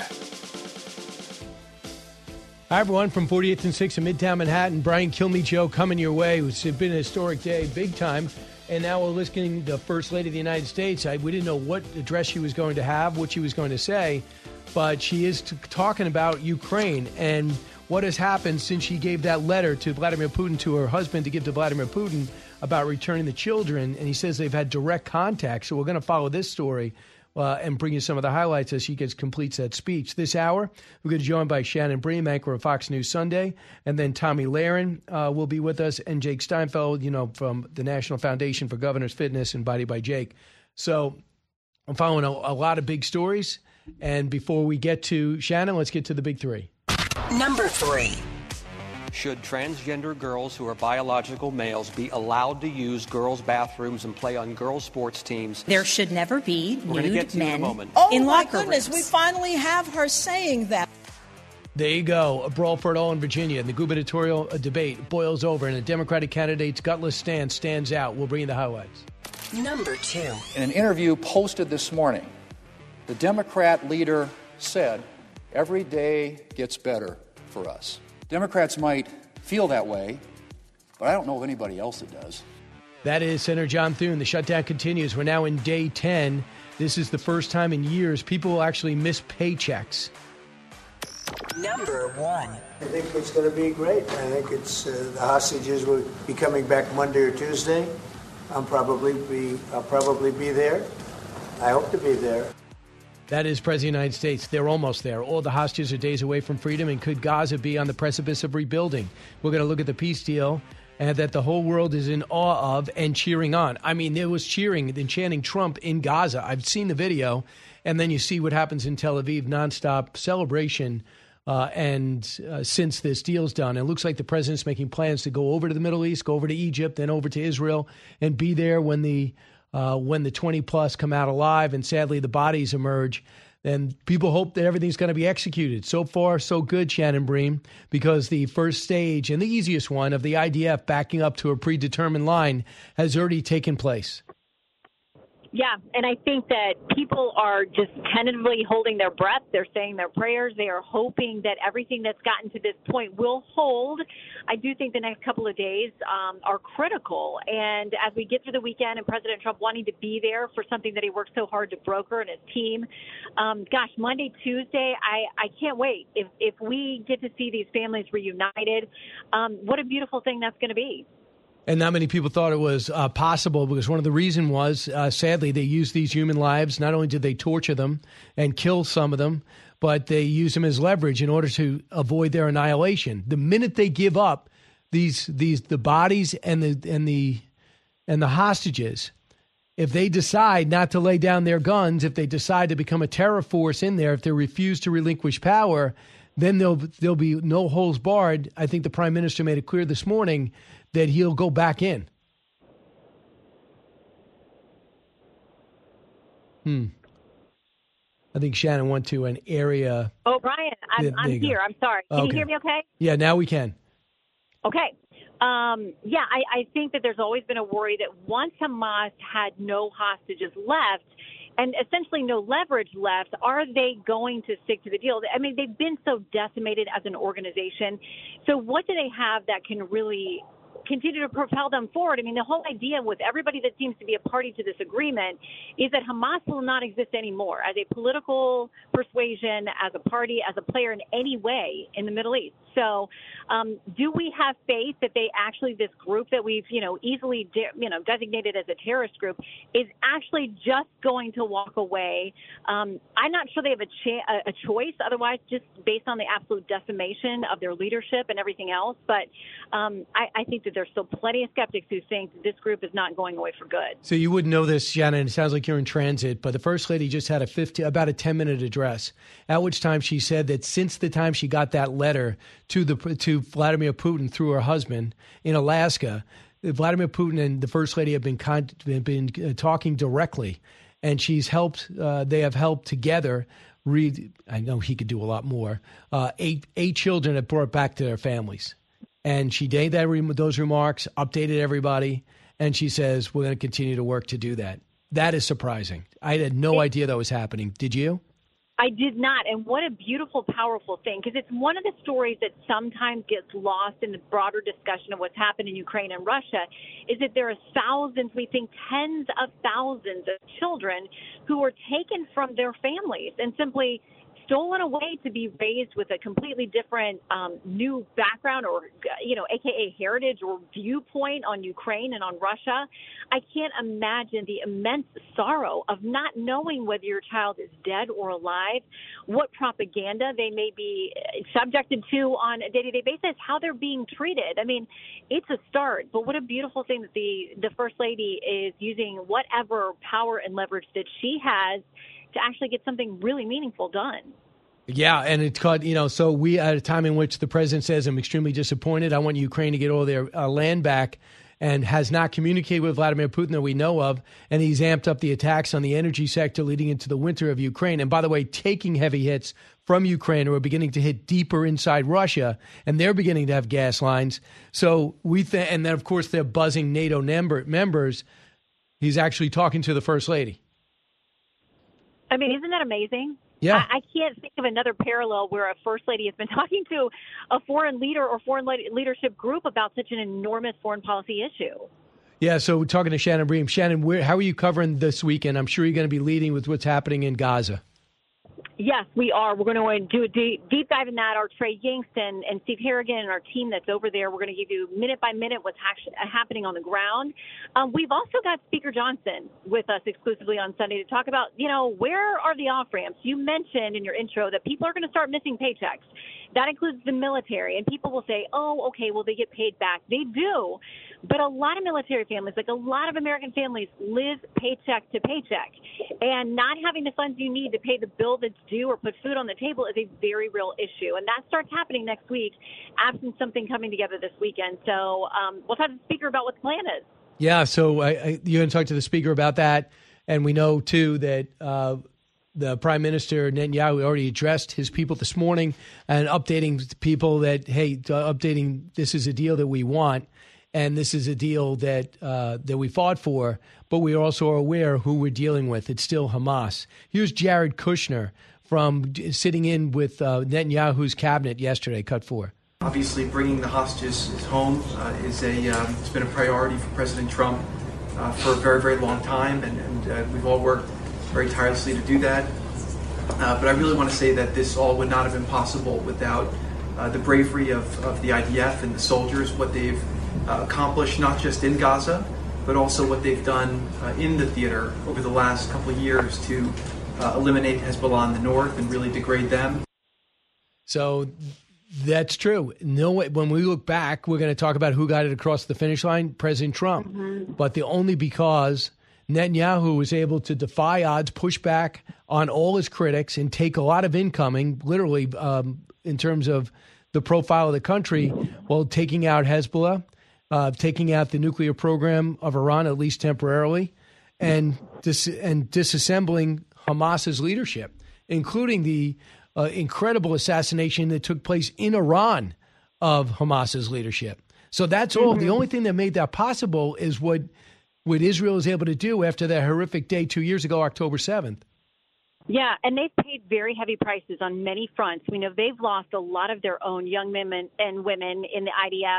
Hi, everyone, from 48th and 6th in Midtown Manhattan. Brian Kilmeade Show coming your way. It's been a historic day, big time. And now we're listening to the First Lady of the United States. We didn't know what address she was going to have, what she was going to say, but she is talking about Ukraine and what has happened since she gave that letter to Vladimir Putin, to her husband, to give to Vladimir Putin about returning the children. And he says they've had direct contact. So we're going to follow this story and bring you some of the highlights as she completes that speech. This hour, we're going to be joined by Shannon Bream, anchor of Fox News Sunday, and then Tommy Lahren will be with us, and Jake Steinfeld, from the National Foundation for Governors Fitness, and Body by Jake. So I'm following a lot of big stories, and before we get to Shannon, let's get to the big three. Number 3. Should transgender girls who are biological males be allowed to use girls' bathrooms and play on girls' sports teams? There should never be nude men Oh, in my locker goodness, rooms. we finally have her saying that. There you go. A brawl for it all in Virginia. And the gubernatorial debate boils over, and a Democratic candidate's gutless stance stands out. We'll bring you the highlights. Number 2. In an interview posted this morning, the Democrat leader said, "Every day gets better for us." Democrats might feel that way, but I don't know of anybody else that does. That is Senator John Thune. The shutdown continues. We're now in day 10. This is the first time in years people will actually miss paychecks. Number 1. I think it's going to be great. I think it's the hostages will be coming back Monday or Tuesday. I'll probably be there. I hope to be there. That is President of the United States. They're almost there. All the hostages are days away from freedom, and could Gaza be on the precipice of rebuilding? We're going to look at the peace deal that the whole world is in awe of and cheering on. I mean, there was cheering and chanting Trump in Gaza. I've seen the video, and then you see what happens in Tel Aviv, nonstop celebration. Since this deal's done, it looks like the president's making plans to go over to the Middle East, go over to Egypt, then over to Israel, and be there when the 20 plus come out alive, and sadly the bodies emerge. And people hope that everything's going to be executed. So far, so good, Shannon Bream, because the first stage and the easiest one of the IDF backing up to a predetermined line has already taken place. Yeah, and I think that people are just tentatively holding their breath. They're saying their prayers. They are hoping that everything that's gotten to this point will hold. I do think the next couple of days are critical. And as we get through the weekend and President Trump wanting to be there for something that he worked so hard to broker and his team, Monday, Tuesday, I can't wait. If we get to see these families reunited, what a beautiful thing that's going to be. And not many people thought it was possible because one of the reasons was, sadly, they used these human lives. Not only did they torture them and kill some of them, but they used them as leverage in order to avoid their annihilation. The minute they give up the bodies and the hostages, if they decide not to lay down their guns, if they decide to become a terror force in there, if they refuse to relinquish power, then there'll be no holds barred. I think the Prime Minister made it clear this morning that he'll go back in. I think Shannon went to an area. Oh, Brian, I'm here. I'm sorry. Can you hear me okay? Yeah, now we can. Okay. I think that there's always been a worry that once Hamas had no hostages left and essentially no leverage left, are they going to stick to the deal? I mean, they've been so decimated as an organization. So what do they have that can really continue to propel them forward? I mean, the whole idea with everybody that seems to be a party to this agreement is that Hamas will not exist anymore as a political persuasion, as a party, as a player in any way in the Middle East. So do we have faith that they actually, this group that we've, easily, designated as a terrorist group is actually just going to walk away? I'm not sure they have a choice otherwise, just based on the absolute decimation of their leadership and everything else. But I think that there's still plenty of skeptics who think this group is not going away for good. So you wouldn't know this, Shannon. It sounds like you're in transit, but the First Lady just had about a 10-minute address, at which time she said that since the time she got that letter to Vladimir Putin through her husband in Alaska, Vladimir Putin and the First Lady have been talking directly, and she's helped. They have helped together. I know he could do a lot more. 8 children have brought back to their families. And she made those remarks, updated everybody, and she says, we're going to continue to work to do that. That is surprising. I had no idea that was happening. Did you? I did not. And what a beautiful, powerful thing, because it's one of the stories that sometimes gets lost in the broader discussion of what's happened in Ukraine and Russia, is that there are thousands, we think tens of thousands of children who were taken from their families and simply stolen away to be raised with a completely different new background or, AKA heritage or viewpoint on Ukraine and on Russia. I can't imagine the immense sorrow of not knowing whether your child is dead or alive, what propaganda they may be subjected to on a day-to-day basis, how they're being treated. I mean, it's a start, but what a beautiful thing that the First Lady is using whatever power and leverage that she has to actually get something really meaningful done. Yeah, and it's called, so we at a time in which the president says, I'm extremely disappointed. I want Ukraine to get all their land back, and has not communicated with Vladimir Putin that we know of. And he's amped up the attacks on the energy sector leading into the winter of Ukraine. And by the way, taking heavy hits from Ukraine, who are beginning to hit deeper inside Russia, and they're beginning to have gas lines. So and then, of course, they're buzzing NATO members. He's actually talking to the First Lady. I mean, isn't that amazing? Yeah. I can't think of another parallel where a First Lady has been talking to a foreign leader or foreign leadership group about such an enormous foreign policy issue. Yeah, so we're talking to Shannon Bream. Shannon, how are you covering this weekend? I'm sure you're going to be leading with what's happening in Gaza. Yes, we are. We're going to do a deep dive in that. Our Trey Yankston and Steve Harrigan and our team that's over there, we're going to give you minute by minute what's happening on the ground. We've also got Speaker Johnson with us exclusively on Sunday to talk about, where are the off-ramps? You mentioned in your intro that people are going to start missing paychecks. That includes the military. And people will say, oh, okay, well, they get paid back. They do. But a lot of military families, like a lot of American families, live paycheck to paycheck. And not having the funds you need to pay the bill that's due or put food on the table is a very real issue. And that starts happening next week, absent something coming together this weekend. So we'll talk to the Speaker about what the plan is. Yeah, so you're going to talk to the Speaker about that. And we know, too, that The Prime Minister Netanyahu already addressed his people this morning and updating people that, hey, this is a deal that we want, and this is a deal that we fought for, but we also are aware who we're dealing with. It's still Hamas. Here's Jared Kushner from sitting in with Netanyahu's cabinet yesterday, cut 4. Obviously, bringing the hostages home it's been a priority for President Trump for a very, very long time, and we've all worked very tirelessly to do that. But I really want to say that this all would not have been possible without the bravery of the IDF and the soldiers, what they've accomplished not just in Gaza, but also what they've done in the theater over the last couple of years to eliminate Hezbollah in the north and really degrade them. So that's true. No way. When we look back, we're going to talk about who got it across the finish line, President Trump. Mm-hmm. But only because Netanyahu was able to defy odds, push back on all his critics, and take a lot of incoming, literally in terms of the profile of the country, while taking out Hezbollah, taking out the nuclear program of Iran, at least temporarily, and disassembling Hamas's leadership, including the incredible assassination that took place in Iran of Hamas's leadership. So that's all. Mm-hmm. The only thing that made that possible is what Israel was able to do after that horrific day 2 years ago, October 7th. Yeah, and they've paid very heavy prices on many fronts. We know they've lost a lot of their own young men and women in the IDF.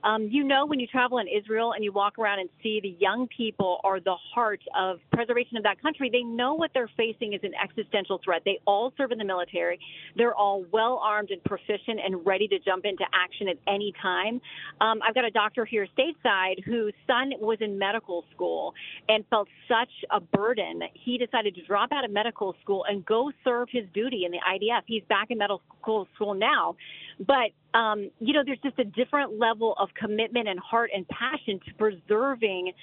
When you travel in Israel and you walk around and see the young people are the heart of preservation of that country, they know what they're facing is an existential threat. They all serve in the military. They're all well-armed and proficient and ready to jump into action at any time. I've got a doctor here stateside whose son was in medical school and felt such a burden. He decided to drop out of medical school and go serve his duty in the IDF. He's back in medical school now. But, there's just a different level of commitment and heart and passion to preserving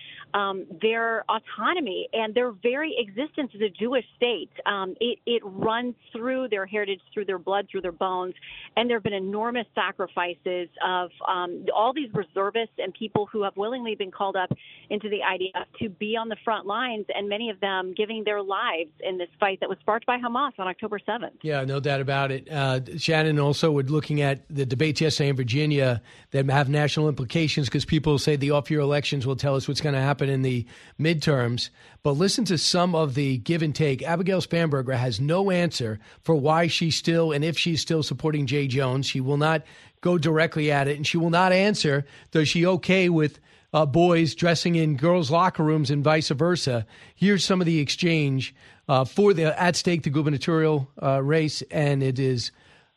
their autonomy and their very existence as a Jewish state. It runs through their heritage, through their blood, through their bones. And there have been enormous sacrifices of all these reservists and people who have willingly been called up into the IDF to be on the front lines, and many of them giving their lives in this fight that was sparked by Hamas on October 7th. Yeah, no doubt about it. Shannon, also, we're looking at the debates yesterday in Virginia that have national implications because people say the off-year elections will tell us what's going to happen in the midterms. But listen to some of the give and take. Abigail Spanberger has no answer for why she's still and if she's still supporting Jay Jones. She will not go directly at it, and she will not answer, does she okay with boys dressing in girls' locker rooms and vice versa. Here's some of the exchange for the at stake the gubernatorial race, and it is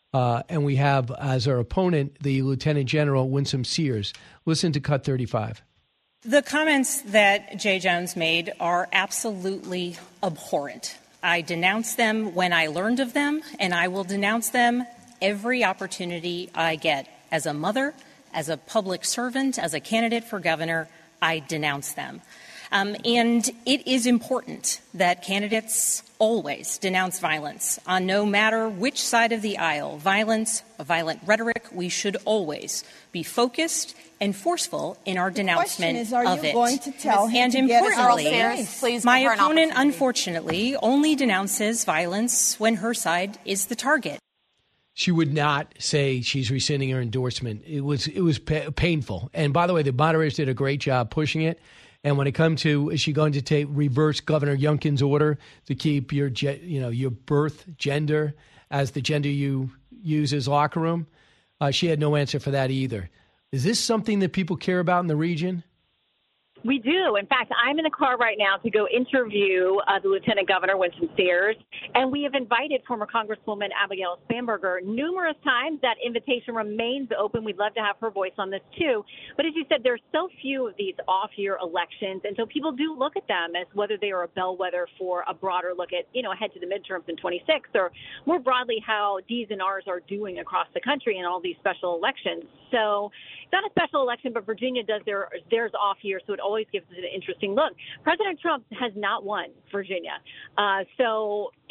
and we have as our opponent the Lieutenant General Winsome Sears. Listen to cut 35. The comments that Jay Jones made are absolutely abhorrent. I denounced them when I learned of them, and I will denounce them every opportunity I get. As a mother, as a public servant, as a candidate for governor, I denounce them. And it is important that candidates always denounce violence on no matter which side of the aisle. Violence, violent rhetoric, we should always be focused and forceful in our denouncement of it. Are you going to tell him and to importantly, my opponent, unfortunately, only denounces violence when her side is the target. She would not say she's rescinding her endorsement. It was painful. And by the way, the moderators did a great job pushing it. And when it comes to, is she going to reverse Governor Youngkin's order to keep your birth gender as the gender you use as locker room? She had no answer for that either. Is this something that people care about in the region? We do. In fact, I'm in the car right now to go interview the Lieutenant Governor, Winsome Sears, and we have invited former Congresswoman Abigail Spanberger numerous times. That invitation remains open. We'd love to have her voice on this, too. But as you said, there's so few of these off-year elections, and so people do look at them as whether they are a bellwether for a broader look at, ahead to the midterms in 26, or more broadly how D's and R's are doing across the country in all these special elections. So it's not a special election, but Virginia does theirs off year, so it always gives it an interesting look. President Trump has not won Virginia. So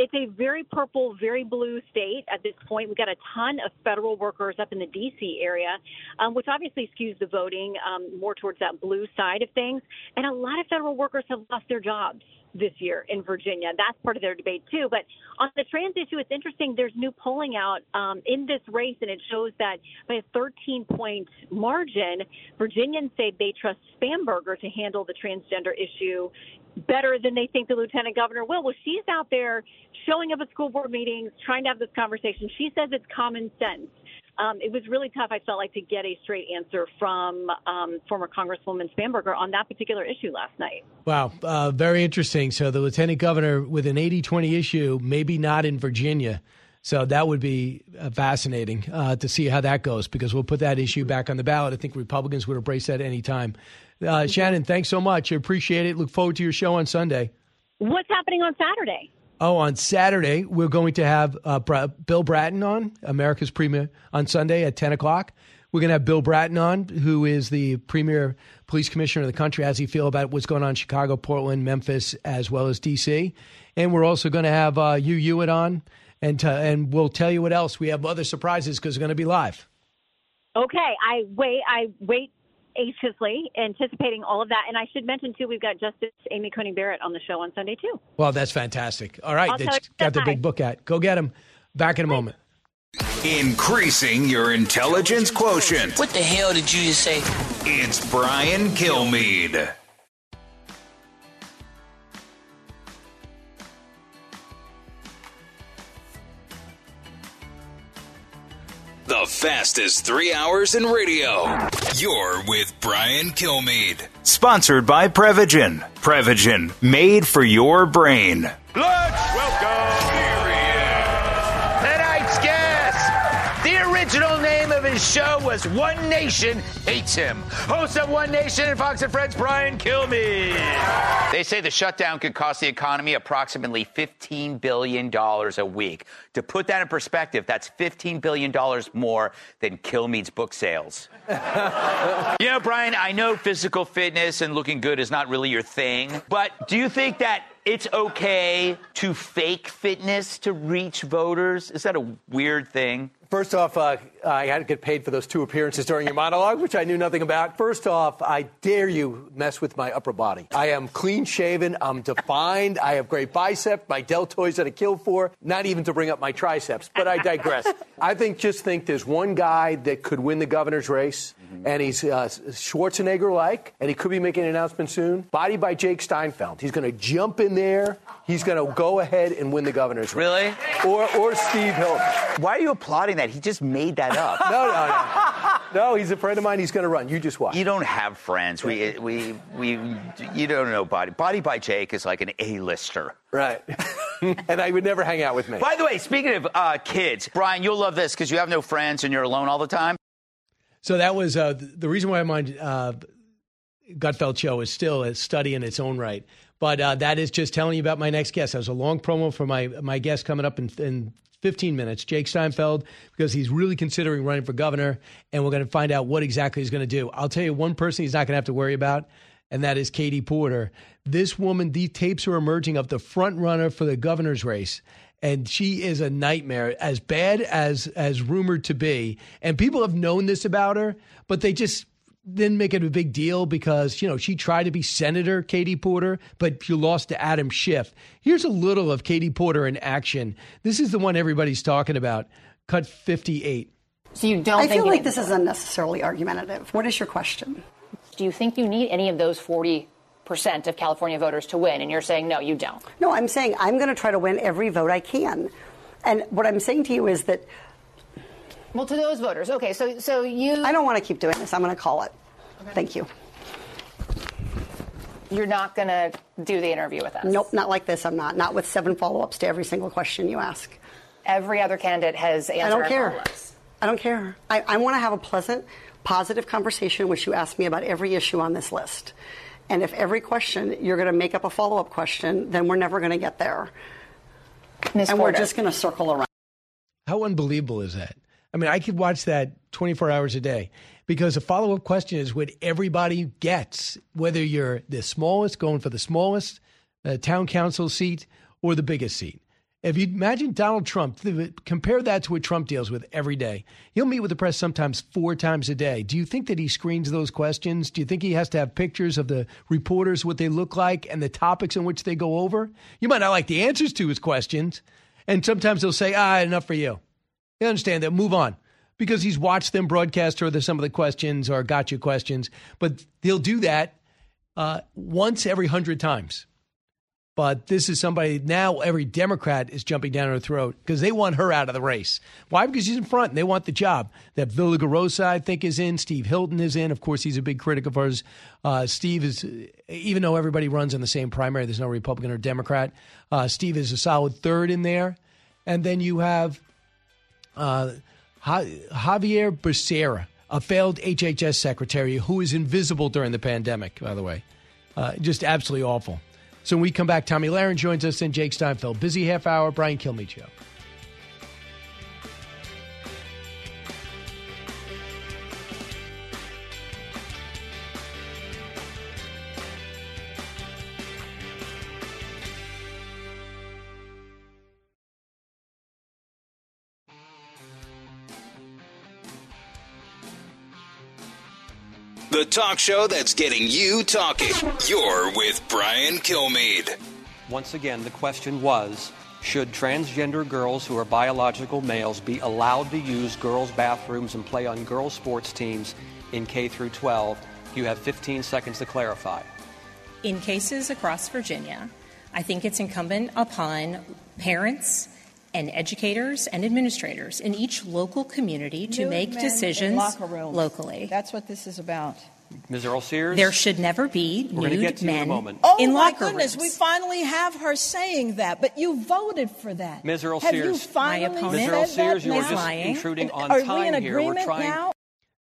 It's a very purple, very blue state at this point. We've got a ton of federal workers up in the D.C. area, which obviously skews the voting more towards that blue side of things. And a lot of federal workers have lost their jobs this year in Virginia. That's part of their debate, too. But on the trans issue, it's interesting. There's new polling out in this race, and it shows that by a 13-point margin, Virginians say they trust Spamberger to handle the transgender issue better than they think the lieutenant governor will. Well, she's out there showing up at school board meetings, trying to have this conversation. She says it's common sense. It was really tough, I felt like, to get a straight answer from former Congresswoman Spamberger on that particular issue last night. Wow. Very interesting. So the lieutenant governor with an 80-20 issue, maybe not in Virginia. So that would be fascinating to see how that goes, because we'll put that issue back on the ballot. I think Republicans would embrace that any time. Shannon, thanks so much. I appreciate it. Look forward to your show on Sunday. What's happening on Saturday? Oh, on Saturday, we're going to have Bill Bratton on, America's Premier, on Sunday at 10 o'clock. We're going to have Bill Bratton on, who is the premier police commissioner of the country. How does he feel about what's going on in Chicago, Portland, Memphis, as well as D.C.? And we're also going to have Hugh Hewitt on, and we'll tell you what else. We have other surprises because we're going to be live. Okay, I wait anxiously, anticipating all of that. And I should mention, too, we've got Justice Amy Coney Barrett on the show on Sunday, too. Well, that's fantastic. All right, that's got the big book at. Go get him. Back in a moment. Increasing your intelligence quotient. What the hell did you just say? It's Brian Kilmeade. The fastest 3 hours in radio. You're with Brian Kilmeade. Sponsored by Prevagen. Prevagen, made for your brain. Let's welcome tonight's guest. The original name of his show was One Nation Hates Him. Host of One Nation and Fox and Friends, Brian Kilmeade. They say the shutdown could cost the economy approximately $15 billion a week. To put that in perspective, that's $15 billion more than Kilmeade's book sales. You know, Brian, I know physical fitness and looking good is not really your thing, but do you think that it's okay to fake fitness to reach voters? Is that a weird thing? First off, I had to get paid for those 2 appearances during your monologue, which I knew nothing about. First off, I dare you mess with my upper body. I am clean-shaven. I'm defined. I have great biceps. My deltoids that I kill for. Not even to bring up my triceps, but I digress. I think there's one guy that could win the governor's race, and he's Schwarzenegger-like, and he could be making an announcement soon. Body by Jake Steinfeld. He's going to jump in there. He's going to go ahead and win the governor's race. Really? Or Steve Hilton. Why are you applauding that? He just made that up. No, he's a friend of mine. He's going to run. You just watch. You don't have friends. You don't know Body. Body by Jake is like an A-lister. Right. And I would never hang out with me. By the way, speaking of kids, Brian, you'll love this because you have no friends and you're alone all the time. So that was the reason why my Gutfeld show is still a study in its own right. But that is just telling you about my next guest. That was a long promo for my guest coming up in 15 minutes, Jake Steinfeld, because he's really considering running for governor, and we're going to find out what exactly he's going to do. I'll tell you one person he's not going to have to worry about, and that is Katie Porter. This woman, these tapes are emerging of the front runner for the governor's race, and she is a nightmare, as bad as rumored to be. And people have known this about her, but they just didn't make it a big deal because, she tried to be Senator Katie Porter, but she lost to Adam Schiff. Here's a little of Katie Porter in action. This is the one everybody's talking about. Cut 58. So you don't I think feel like this is unnecessarily argumentative. What is your question? Do you think you need any of those 40% of California voters to win? And you're saying, no, you don't. No, I'm saying I'm going to try to win every vote I can. And what I'm saying to you is that... Well, to those voters. Okay, so you... I don't want to keep doing this. I'm going to call it. Okay. Thank you. You're not going to do the interview with us? Nope, not like this. I'm not. Not with 7 follow-ups to every single question you ask. Every other candidate has answered. I don't care. I don't care. I want to have a pleasant, positive conversation in which you ask me about every issue on this list. And if every question you're going to make up a follow-up question, then we're never going to get there. Ms. And Porter. we're just going to circle around. How unbelievable is that? I mean, I could watch that 24 hours a day because a follow-up question is what everybody gets, whether you're the smallest, going for the smallest town council seat or the biggest seat. If you imagine Donald Trump, compare that to what Trump deals with every day. He'll meet with the press sometimes 4 times a day. Do you think that he screens those questions? Do you think he has to have pictures of the reporters, what they look like, and the topics in which they go over? You might not like the answers to his questions, and sometimes he'll say, enough for you. You understand that, move on. Because he's watched them broadcast her some of the questions or gotcha questions, but they'll do that once every 100 times. But this is somebody now every Democrat is jumping down her throat because they want her out of the race. Why? Because she's in front and they want the job. That Villaraigosa, I think, is in. Steve Hilton is in. Of course, he's a big critic of hers. Steve is, even though everybody runs in the same primary, there's no Republican or Democrat. Steve is a solid third in there. And then you have Javier Becerra, a failed HHS secretary who is invisible during the pandemic, by the way. Just absolutely awful. So when we come back, Tommy Lahren joins us and Jake Steinfeld. Busy half hour, Brian Kilmeade Show. The talk show that's getting you talking. You're with Brian Kilmeade. Once again, the question was, should transgender girls who are biological males be allowed to use girls' bathrooms and play on girls' sports teams in K through 12? You have 15 seconds to clarify. In cases across Virginia, I think it's incumbent upon parents and educators and administrators in each local community to make decisions locally. That's what this is about. Ms. Earl Sears? There should never be nude men in locker goodness, rooms. we finally have her saying that, but you voted for that. Ms. Earl have Sears. You finally Ms. Earl Sears, you are just lying. intruding on Are time we in here. agreement We're trying. now?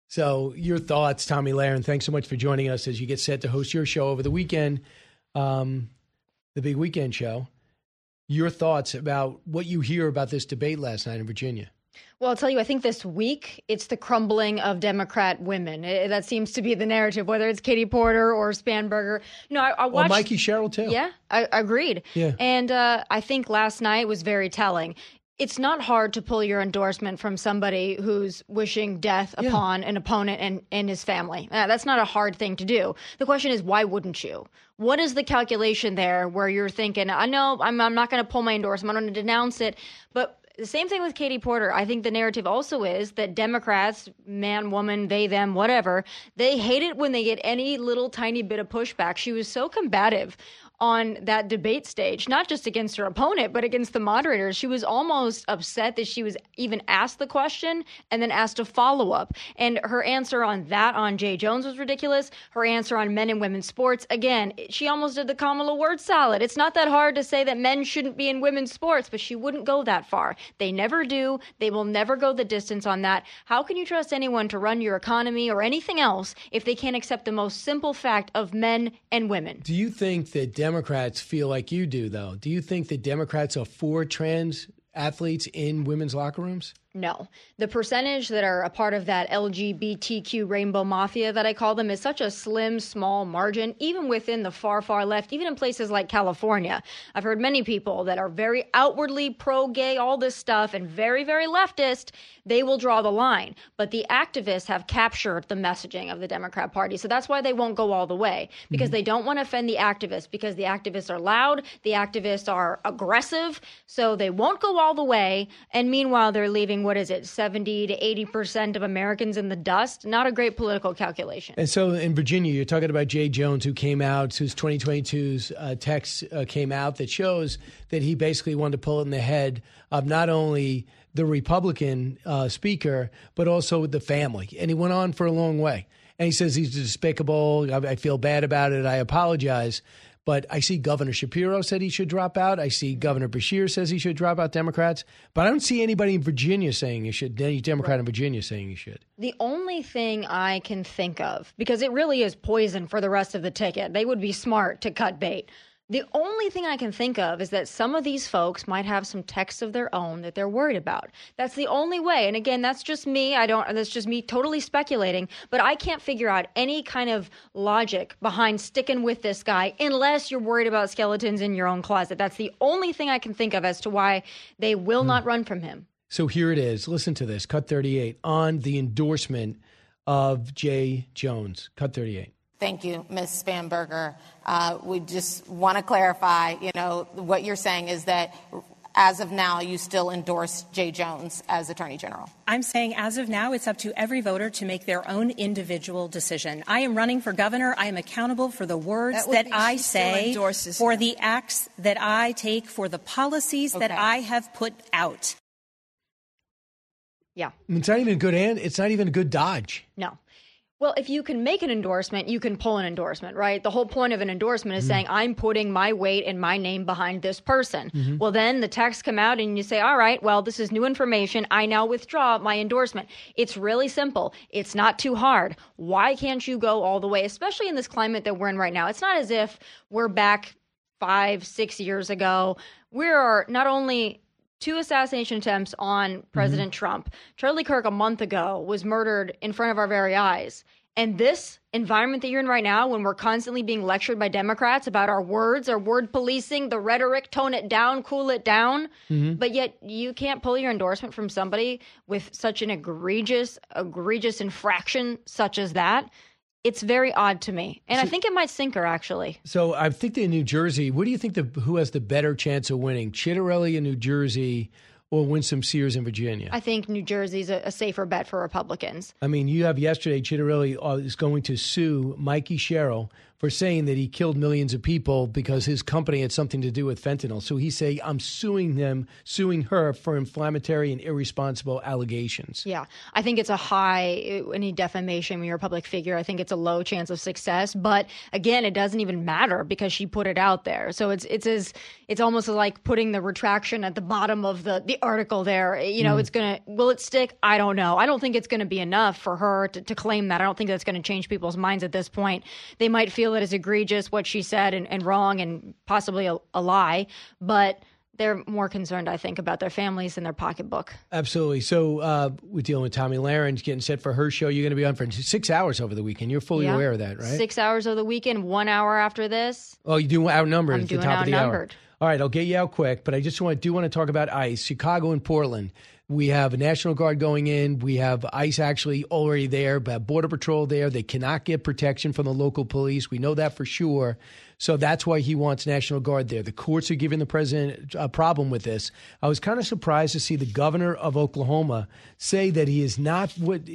So your thoughts, Tommy Lahren. Thanks so much for joining us as you get set to host your show over the weekend, the big weekend show. Your thoughts about what you hear about this debate last night in Virginia. Well, I'll tell you, I think this week it's the crumbling of Democrat women. That seems to be the narrative, whether it's Katie Porter or Spanberger. I watched. Mikey Sherrill, too. Yeah, I agreed. Yeah. And I think last night was very telling. It's not hard to pull your endorsement from somebody who's wishing death upon an opponent and his family. That's not a hard thing to do. The question is, why wouldn't you? What is the calculation there where you're thinking, I know I'm not going to pull my endorsement, I'm going to denounce it, but the same thing with Katie Porter. I think the narrative also is that Democrats, man, woman, they, them, whatever, they hate it when they get any little tiny bit of pushback. She was so combative on that debate stage, not just against her opponent, but against the moderators. She was almost upset that she was even asked the question and then asked a follow-up. And her answer on Jay Jones was ridiculous. Her answer on men and women's sports, again, she almost did the Kamala word salad. It's not that hard to say that men shouldn't be in women's sports, but she wouldn't go that far. They never do. They will never go the distance on that. How can you trust anyone to run your economy or anything else if they can't accept the most simple fact of men and women? Do you think that Democrats feel like you do, though? Do you think that Democrats are for trans athletes in women's locker rooms? No. The percentage that are a part of that LGBTQ rainbow mafia that I call them is such a slim, small margin, even within the far, far left, even in places like California. I've heard many people that are very outwardly pro-gay, all this stuff, and very, very leftist. They will draw the line. But the activists have captured the messaging of the Democrat Party. So that's why they won't go all the way, because they don't want to offend the activists, because the activists are loud, the activists are aggressive, so they won't go all the way. And meanwhile, they're leaving, 70 to 80% of Americans in the dust? Not a great political calculation. And so in Virginia, you're talking about Jay Jones, who came out, whose 2022's text came out that shows that he basically wanted to pull it in the head of not only the Republican speaker, but also the family. And he went on for a long way. And he says he's despicable. I feel bad about it. I apologize. But I see Governor Shapiro said he should drop out. I see Governor Beshear says he should drop out Democrats. But I don't see anybody in Virginia saying he should, any Democrat in Virginia saying he should. The only thing I can think of, because it really is poison for the rest of the ticket, they would be smart to cut bait. The only thing I can think of is that some of these folks might have some texts of their own that they're worried about. That's the only way. And again, that's just me. That's just me totally speculating, but I can't figure out any kind of logic behind sticking with this guy unless you're worried about skeletons in your own closet. That's the only thing I can think of as to why they will not run from him. So here it is. Listen to this. Cut 38 on the endorsement of Jay Jones. Cut 38. Thank you, Ms. Spanberger. We just want to clarify, what you're saying is that as of now, you still endorse Jay Jones as Attorney General. I'm saying as of now, it's up to every voter to make their own individual decision. I am running for governor. I am accountable for the words that I say, for the acts that I take, for the policies that I have put out. Yeah. It's not even a good it's not even a good dodge. No. Well, if you can make an endorsement, you can pull an endorsement, right? The whole point of an endorsement is saying, I'm putting my weight and my name behind this person. Well, then the texts come out and you say, all right, well, this is new information. I now withdraw my endorsement. It's really simple. It's not too hard. Why can't you go all the way, especially in this climate that we're in right now? It's not as if we're back 5-6 years ago. We are not only 2 assassination attempts on President Trump. Charlie Kirk a month ago was murdered in front of our very eyes. And this environment that you're in right now, when we're constantly being lectured by Democrats about our words, our word policing, the rhetoric, tone it down, cool it down, but yet you can't pull your endorsement from somebody with such an egregious infraction such as that. It's very odd to me. And I think it might sink her, actually. So I think that in New Jersey, what do you think who has the better chance of winning? Chitterelli in New Jersey or Winsome Sears in Virginia? I think New Jersey's a safer bet for Republicans. I mean, you have yesterday, Chitterelli is going to sue Mikey Sherrill for saying that he killed millions of people because his company had something to do with fentanyl. So he say, I'm suing her for inflammatory and irresponsible allegations. Yeah, I think it's a high, any defamation when you're a public figure, I think it's a low chance of success. But again, it doesn't even matter because she put it out there. So it's almost like putting the retraction at the bottom of the article there. It's will it stick? I don't know. I don't think it's going to be enough for her to claim that. I don't think that's going to change people's minds at this point. They might feel it is egregious what she said and wrong and possibly a lie, but they're more concerned, I think, about their families and their pocketbook. Absolutely. So we're dealing with Tomi Lahren getting set for her show. You're going to be on for 6 hours over the weekend. You're fully aware of that, right? 6 hours of the weekend, 1 hour after this. Oh, you do outnumbered at the top of the hour. Outnumbered. All right, I'll get you out quick, but I just want to talk about ICE, Chicago and Portland. We have a National Guard going in. We have ICE actually already there, but Border Patrol there. They cannot get protection from the local police. We know that for sure. So that's why he wants National Guard there. The courts are giving the president a problem with this. I was kind of surprised to see the governor of Oklahoma say that he is not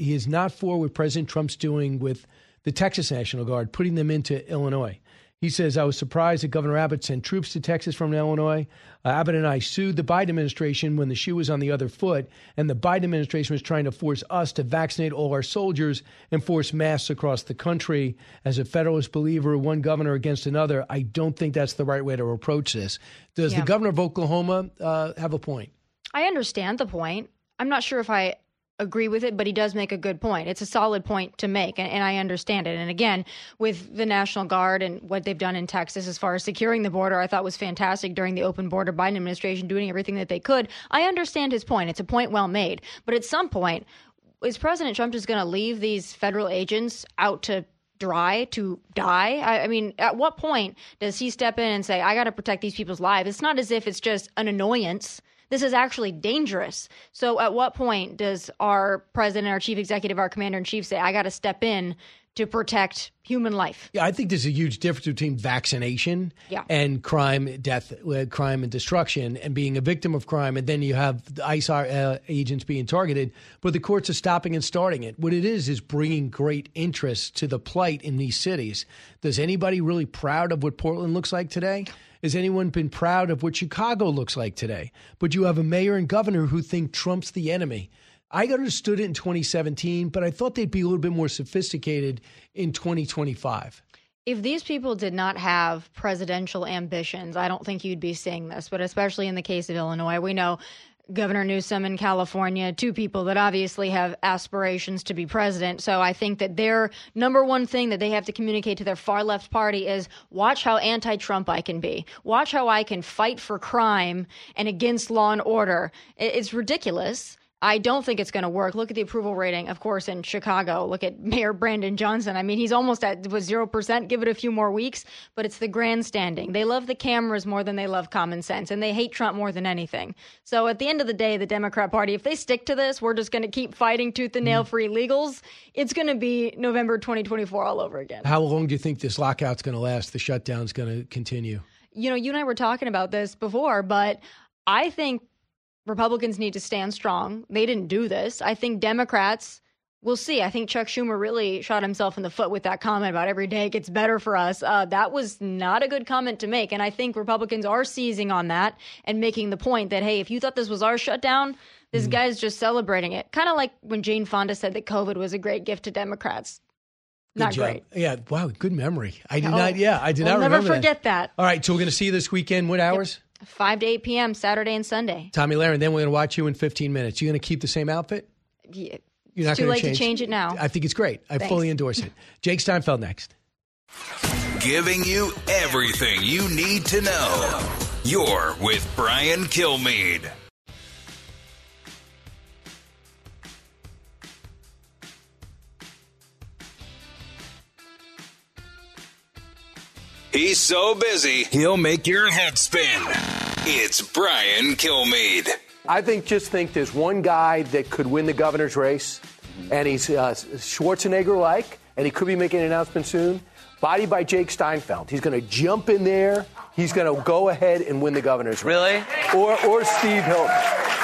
for what President Trump's doing with the Texas National Guard, putting them into Illinois. He says, I was surprised that Governor Abbott sent troops to Texas from Illinois. Abbott and I sued the Biden administration when the shoe was on the other foot, and the Biden administration was trying to force us to vaccinate all our soldiers and force masks across the country. As a Federalist believer, one governor against another, I don't think that's the right way to approach this. Does the governor of Oklahoma have a point? I understand the point. I'm not sure if I agree with it, but he does make a good point. It's a solid point to make, and I understand it. And again, with the National Guard and what they've done in Texas as far as securing the border, I thought was fantastic during the open border Biden administration, doing everything that they could. I understand his point. It's a point well made. But at some point, is President Trump just going to leave these federal agents out to dry, to die? I mean, at what point does he step in and say, I got to protect these people's lives? It's not as if it's just an annoyance. This is actually dangerous. So at what point does our president, our chief executive, our commander in chief say, I got to step in to protect human life? Yeah, I think there's a huge difference between vaccination and crime, death, crime and destruction, and being a victim of crime. And then you have the ICE agents being targeted, but the courts are stopping and starting it. What it is bringing great interest to the plight in these cities. Does anybody really proud of what Portland looks like today? Has anyone been proud of what Chicago looks like today? But you have a mayor and governor who think Trump's the enemy. I understood it in 2017, but I thought they'd be a little bit more sophisticated in 2025. If these people did not have presidential ambitions, I don't think you'd be seeing this. But especially in the case of Illinois, we know Governor Newsom in California, two people that obviously have aspirations to be president. So I think that their number one thing that they have to communicate to their far left party is watch how anti-Trump I can be. Watch how I can fight for crime and against law and order. It's ridiculous. I don't think it's going to work. Look at the approval rating, of course, in Chicago. Look at Mayor Brandon Johnson. I mean, he's almost at 0%. Give it a few more weeks. But it's the grandstanding. They love the cameras more than they love common sense. And they hate Trump more than anything. So at the end of the day, the Democrat Party, if they stick to this, we're just going to keep fighting tooth and nail for illegals. It's going to be November 2024 all over again. How long do you think this lockout's going to last? The shutdown's going to continue? You know, you and I were talking about this before, but I think Republicans need to stand strong. They didn't do this. I think Democrats, we'll see. I think Chuck Schumer really shot himself in the foot with that comment about every day gets better for us. That was not a good comment to make. And I think Republicans are seizing on that and making the point that, hey, if you thought this was our shutdown, this guy's just celebrating it. Kind of like when Jane Fonda said that COVID was a great gift to Democrats. Not great. Yeah. Wow. Good memory. I did not remember I'll never forget that. All right. So we're going to see you this weekend. What hours? 5 to 8 p.m. Saturday and Sunday. Tomi Lahren, then we're going to watch you in 15 minutes. You're going to keep the same outfit? Yeah. You're not It's too going late to change it now. I think it's great. I Thanks. fully endorse it. Jake Steinfeld next. Giving you everything you need to know. You're with Brian Kilmeade. He's so busy, he'll make your head spin. It's Brian Kilmeade. I think there's one guy that could win the governor's race, and he's Schwarzenegger-like, and he could be making an announcement soon. Bodied by Jake Steinfeld. He's going to jump in there. He's going to go ahead and win the governor's race. Really? Or Steve Hilton.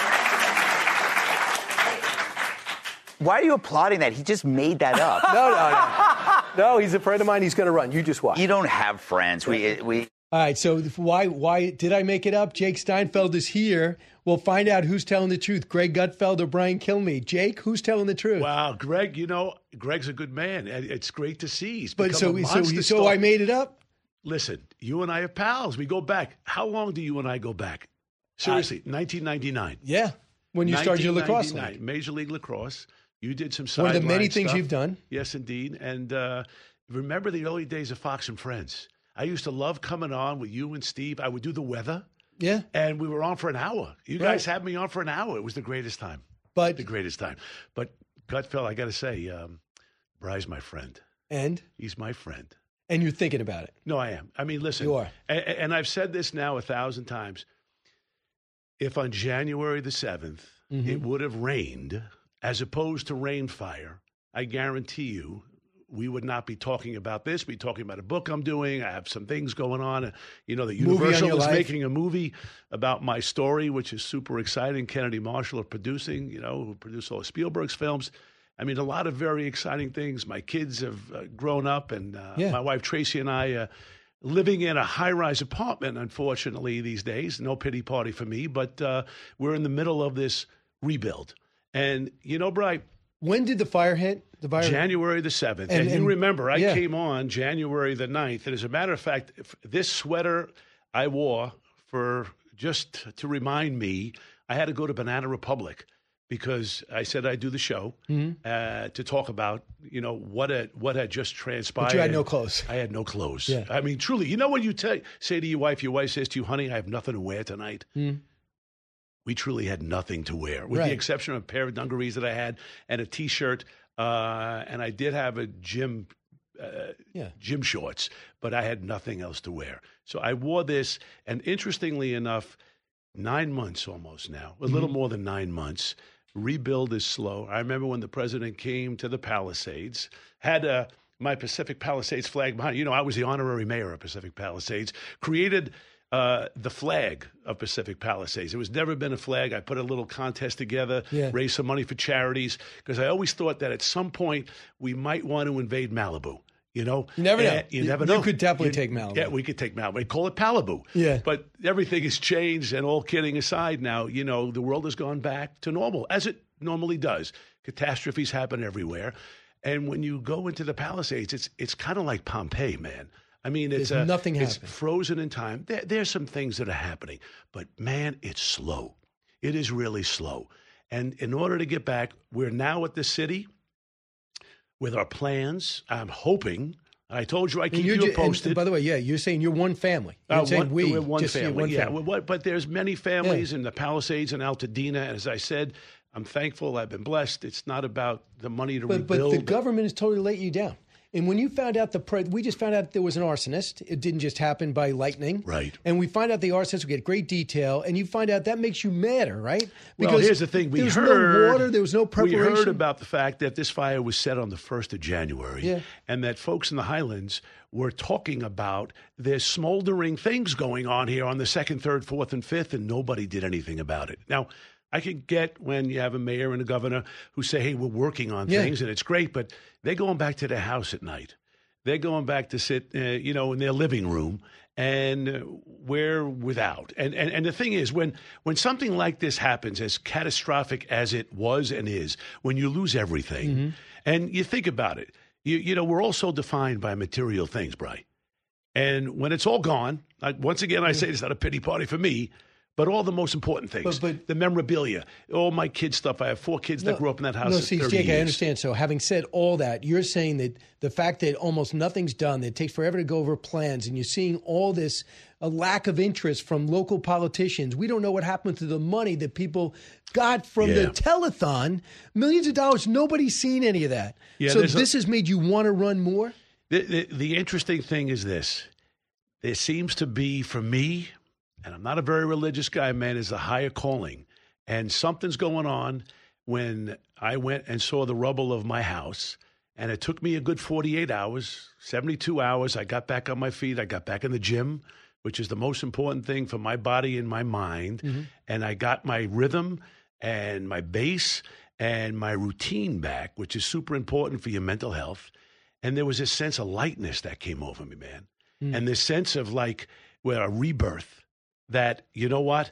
Why are you applauding that? He just made that up. No, he's a friend of mine. He's going to run. You just watch. You don't have friends. We. All right, so why did I make it up? Jake Steinfeld is here. We'll find out who's telling the truth, Greg Gutfeld or Brian Kilmeade. Jake, who's telling the truth? Wow, Greg, Greg's a good man. It's great to see. He's But become a monster so star. I made it up? Listen, you and I are pals. We go back. How long do you and I go back? Seriously, 1999. Yeah, when you started your lacrosse 1999, league. Major League Lacrosse. You did some One sideline of the many things stuff. you've done. Yes, indeed. And remember the early days of Fox and Friends. I used to love coming on with you and Steve. I would do the weather. Yeah. And we were on for an hour. You guys had me on for an hour. It was the greatest time. The greatest time. But Gutfeld, I got to say, Bry's my friend. And? He's my friend. And you're thinking about it. No, I am. I mean, listen. You are. And I've said this now 1,000 times. If on January the 7th, it would have rained as opposed to rainfire, I guarantee you we would not be talking about this. We'd be talking about a book I'm doing. I have some things going on. You know, the Universal is making a movie about my story, which is super exciting. Kennedy Marshall are producing, who produced all of Spielberg's films. I mean, a lot of very exciting things. My kids have grown up, and my wife Tracy and I living in a high-rise apartment, unfortunately, these days. No pity party for me, but we're in the middle of this rebuild. And, Bri, when did the fire hit? January the 7th. And you remember, I came on January the 9th. And as a matter of fact, this sweater I wore just to remind me, I had to go to Banana Republic because I said I'd do the show to talk about, what had just transpired. But you had no clothes. I had no clothes. Yeah. I mean, truly, when you say to your wife says to you, honey, I have nothing to wear tonight. We truly had nothing to wear, with the exception of a pair of dungarees that I had and a T-shirt. And I did have a gym shorts, but I had nothing else to wear. So I wore this, and interestingly enough, 9 months almost now, a little more than 9 months. Rebuild is slow. I remember when the president came to the Palisades, had my Pacific Palisades flag behind. I was the honorary mayor of Pacific Palisades, created the flag of Pacific Palisades. It was never been a flag. I put a little contest together, raised some money for charities, because I always thought that at some point we might want to invade Malibu. You never know. You never know. You could definitely take Malibu. Yeah, we could take Malibu. We call it Palibu. Yeah. But everything has changed, and all kidding aside now, the world has gone back to normal, as it normally does. Catastrophes happen everywhere. And when you go into the Palisades, it's kind of like Pompeii, man. I mean, it's nothing it's happened. frozen in time. There's some things that are happening, but man, it's slow. It is really slow. And in order to get back, we're now at the city with our plans. I'm hoping. I told you I keep you posted. And by the way, you're saying you're one family. You're saying we're one just family. One family. But there's many families in the Palisades and Altadena. And as I said, I'm thankful. I've been blessed. It's not about the money to rebuild. But the government has totally let you down. And when you found out we just found out there was an arsonist. It didn't just happen by lightning. Right. And we find out the arsonist, we get great detail, and you find out that makes you madder, right? Because well, here's the thing. There was no water, there was no preparation. We heard about the fact that this fire was set on the 1st of January, and that folks in the Highlands were talking about there's smoldering things going on here on the 2nd, 3rd, 4th, and 5th, and nobody did anything about it. Now, I could get when you have a mayor and a governor who say, hey, we're working on things, and it's great, but they're going back to their house at night. They're going back to sit, in their living room, and we're without. And the thing is, when something like this happens, as catastrophic as it was and is, when you lose everything, and you think about it, we're all so defined by material things, Bri. And when it's all gone, once again, I say it's not a pity party for me, but all the most important things, the memorabilia, all my kids' stuff. I have 4 kids that grew up in that house. No, see, 30 Jake, years. I understand. So having said all that, you're saying that the fact that almost nothing's done, that it takes forever to go over plans, and you're seeing all this, a lack of interest from local politicians. We don't know what happened to the money that people got from the telethon. Millions of dollars. Nobody's seen any of that. Yeah, so this has made you want to run more? The interesting thing is this. There seems to be, for me, and I'm not a very religious guy, man, is a higher calling. And something's going on when I went and saw the rubble of my house. And it took me a good 48 hours, 72 hours. I got back on my feet. I got back in the gym, which is the most important thing for my body and my mind. And I got my rhythm and my bass and my routine back, which is super important for your mental health. And there was this sense of lightness that came over me, man. And this sense of a rebirth. That, you know what,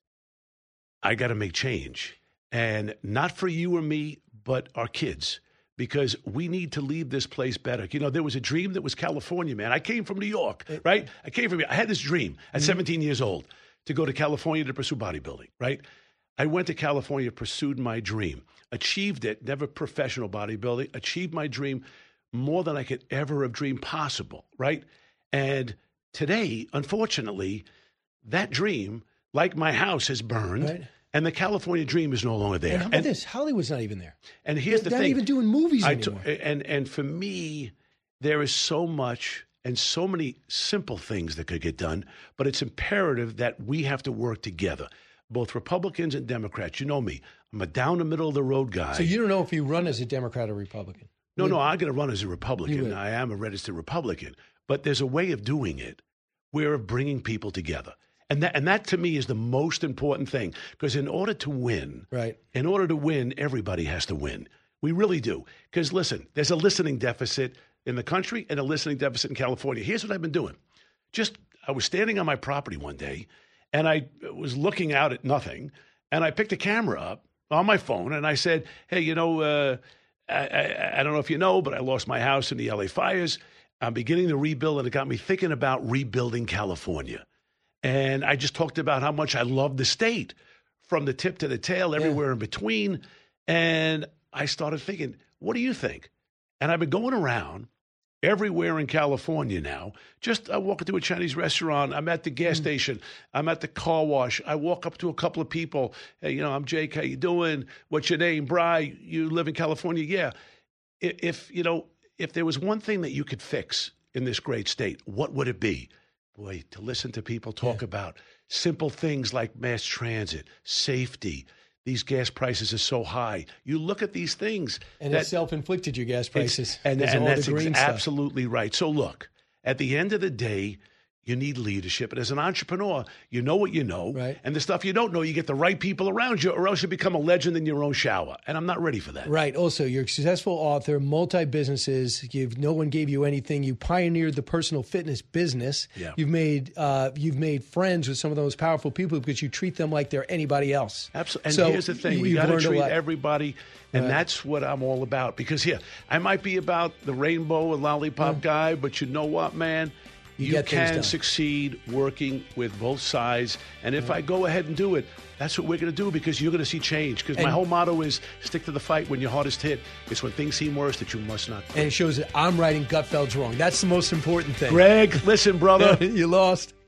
I got to make change. And not for you or me, but our kids, because we need to leave this place better. There was a dream that was California, man. I came from New York, right? I had this dream at 17 years old to go to California to pursue bodybuilding, right? I went to California, pursued my dream, achieved it, never professional bodybuilding, achieved my dream more than I could ever have dreamed possible, right? And today, unfortunately, that dream, like my house, has burned, and the California dream is no longer there. And how about this? Hollywood's not even there. And here's the thing. They're not even doing movies anymore. And for me, there is so much and so many simple things that could get done, but it's imperative that we have to work together, both Republicans and Democrats. You know me. I'm a down-the-middle-of-the-road guy. So you don't know if you run as a Democrat or Republican? No, I'm going to run as a Republican. I am a registered Republican. But there's a way of doing it. We're bringing people together. And that to me is the most important thing, because in order to win, everybody has to win. We really do. Because listen, there's a listening deficit in the country and a listening deficit in California. Here's what I've been doing. I was standing on my property one day, and I was looking out at nothing, and I picked a camera up on my phone, and I said, hey, I don't know if you know, but I lost my house in the LA fires. I'm beginning to rebuild, and it got me thinking about rebuilding California. And I just talked about how much I love the state, from the tip to the tail, everywhere in between. And I started thinking, what do you think? And I've been going around everywhere in California now. I walk into a Chinese restaurant. I'm at the gas station. I'm at the car wash. I walk up to a couple of people. Hey, I'm Jake. How you doing? What's your name? Bri, you live in California? Yeah. If there was one thing that you could fix in this great state, what would it be? Boy, to listen to people talk about simple things like mass transit, safety. These gas prices are so high. You look at these things. And it's self-inflicted, your gas prices. And that's absolutely right. So look, at the end of the day, you need leadership. And as an entrepreneur, you know what you know. Right. And the stuff you don't know, you get the right people around you, or else you become a legend in your own shower. And I'm not ready for that. Right. Also, you're a successful author, multi-businesses. No one gave you anything. You pioneered the personal fitness business. Yeah. You've made friends with some of those powerful people because you treat them like they're anybody else. Absolutely. And here's the thing. We got to treat everybody. And that's what I'm all about. Because I might be about the rainbow and lollipop guy, but you know what, man? you get things can done. succeed working with both sides. And if I go ahead and do it, that's what we're going to do, because you're going to see change. Because my whole motto is stick to the fight when you're hardest hit. It's when things seem worse that you must not quit. And it shows that I'm right and Gutfeld's wrong. That's the most important thing. Greg, listen, brother. You lost.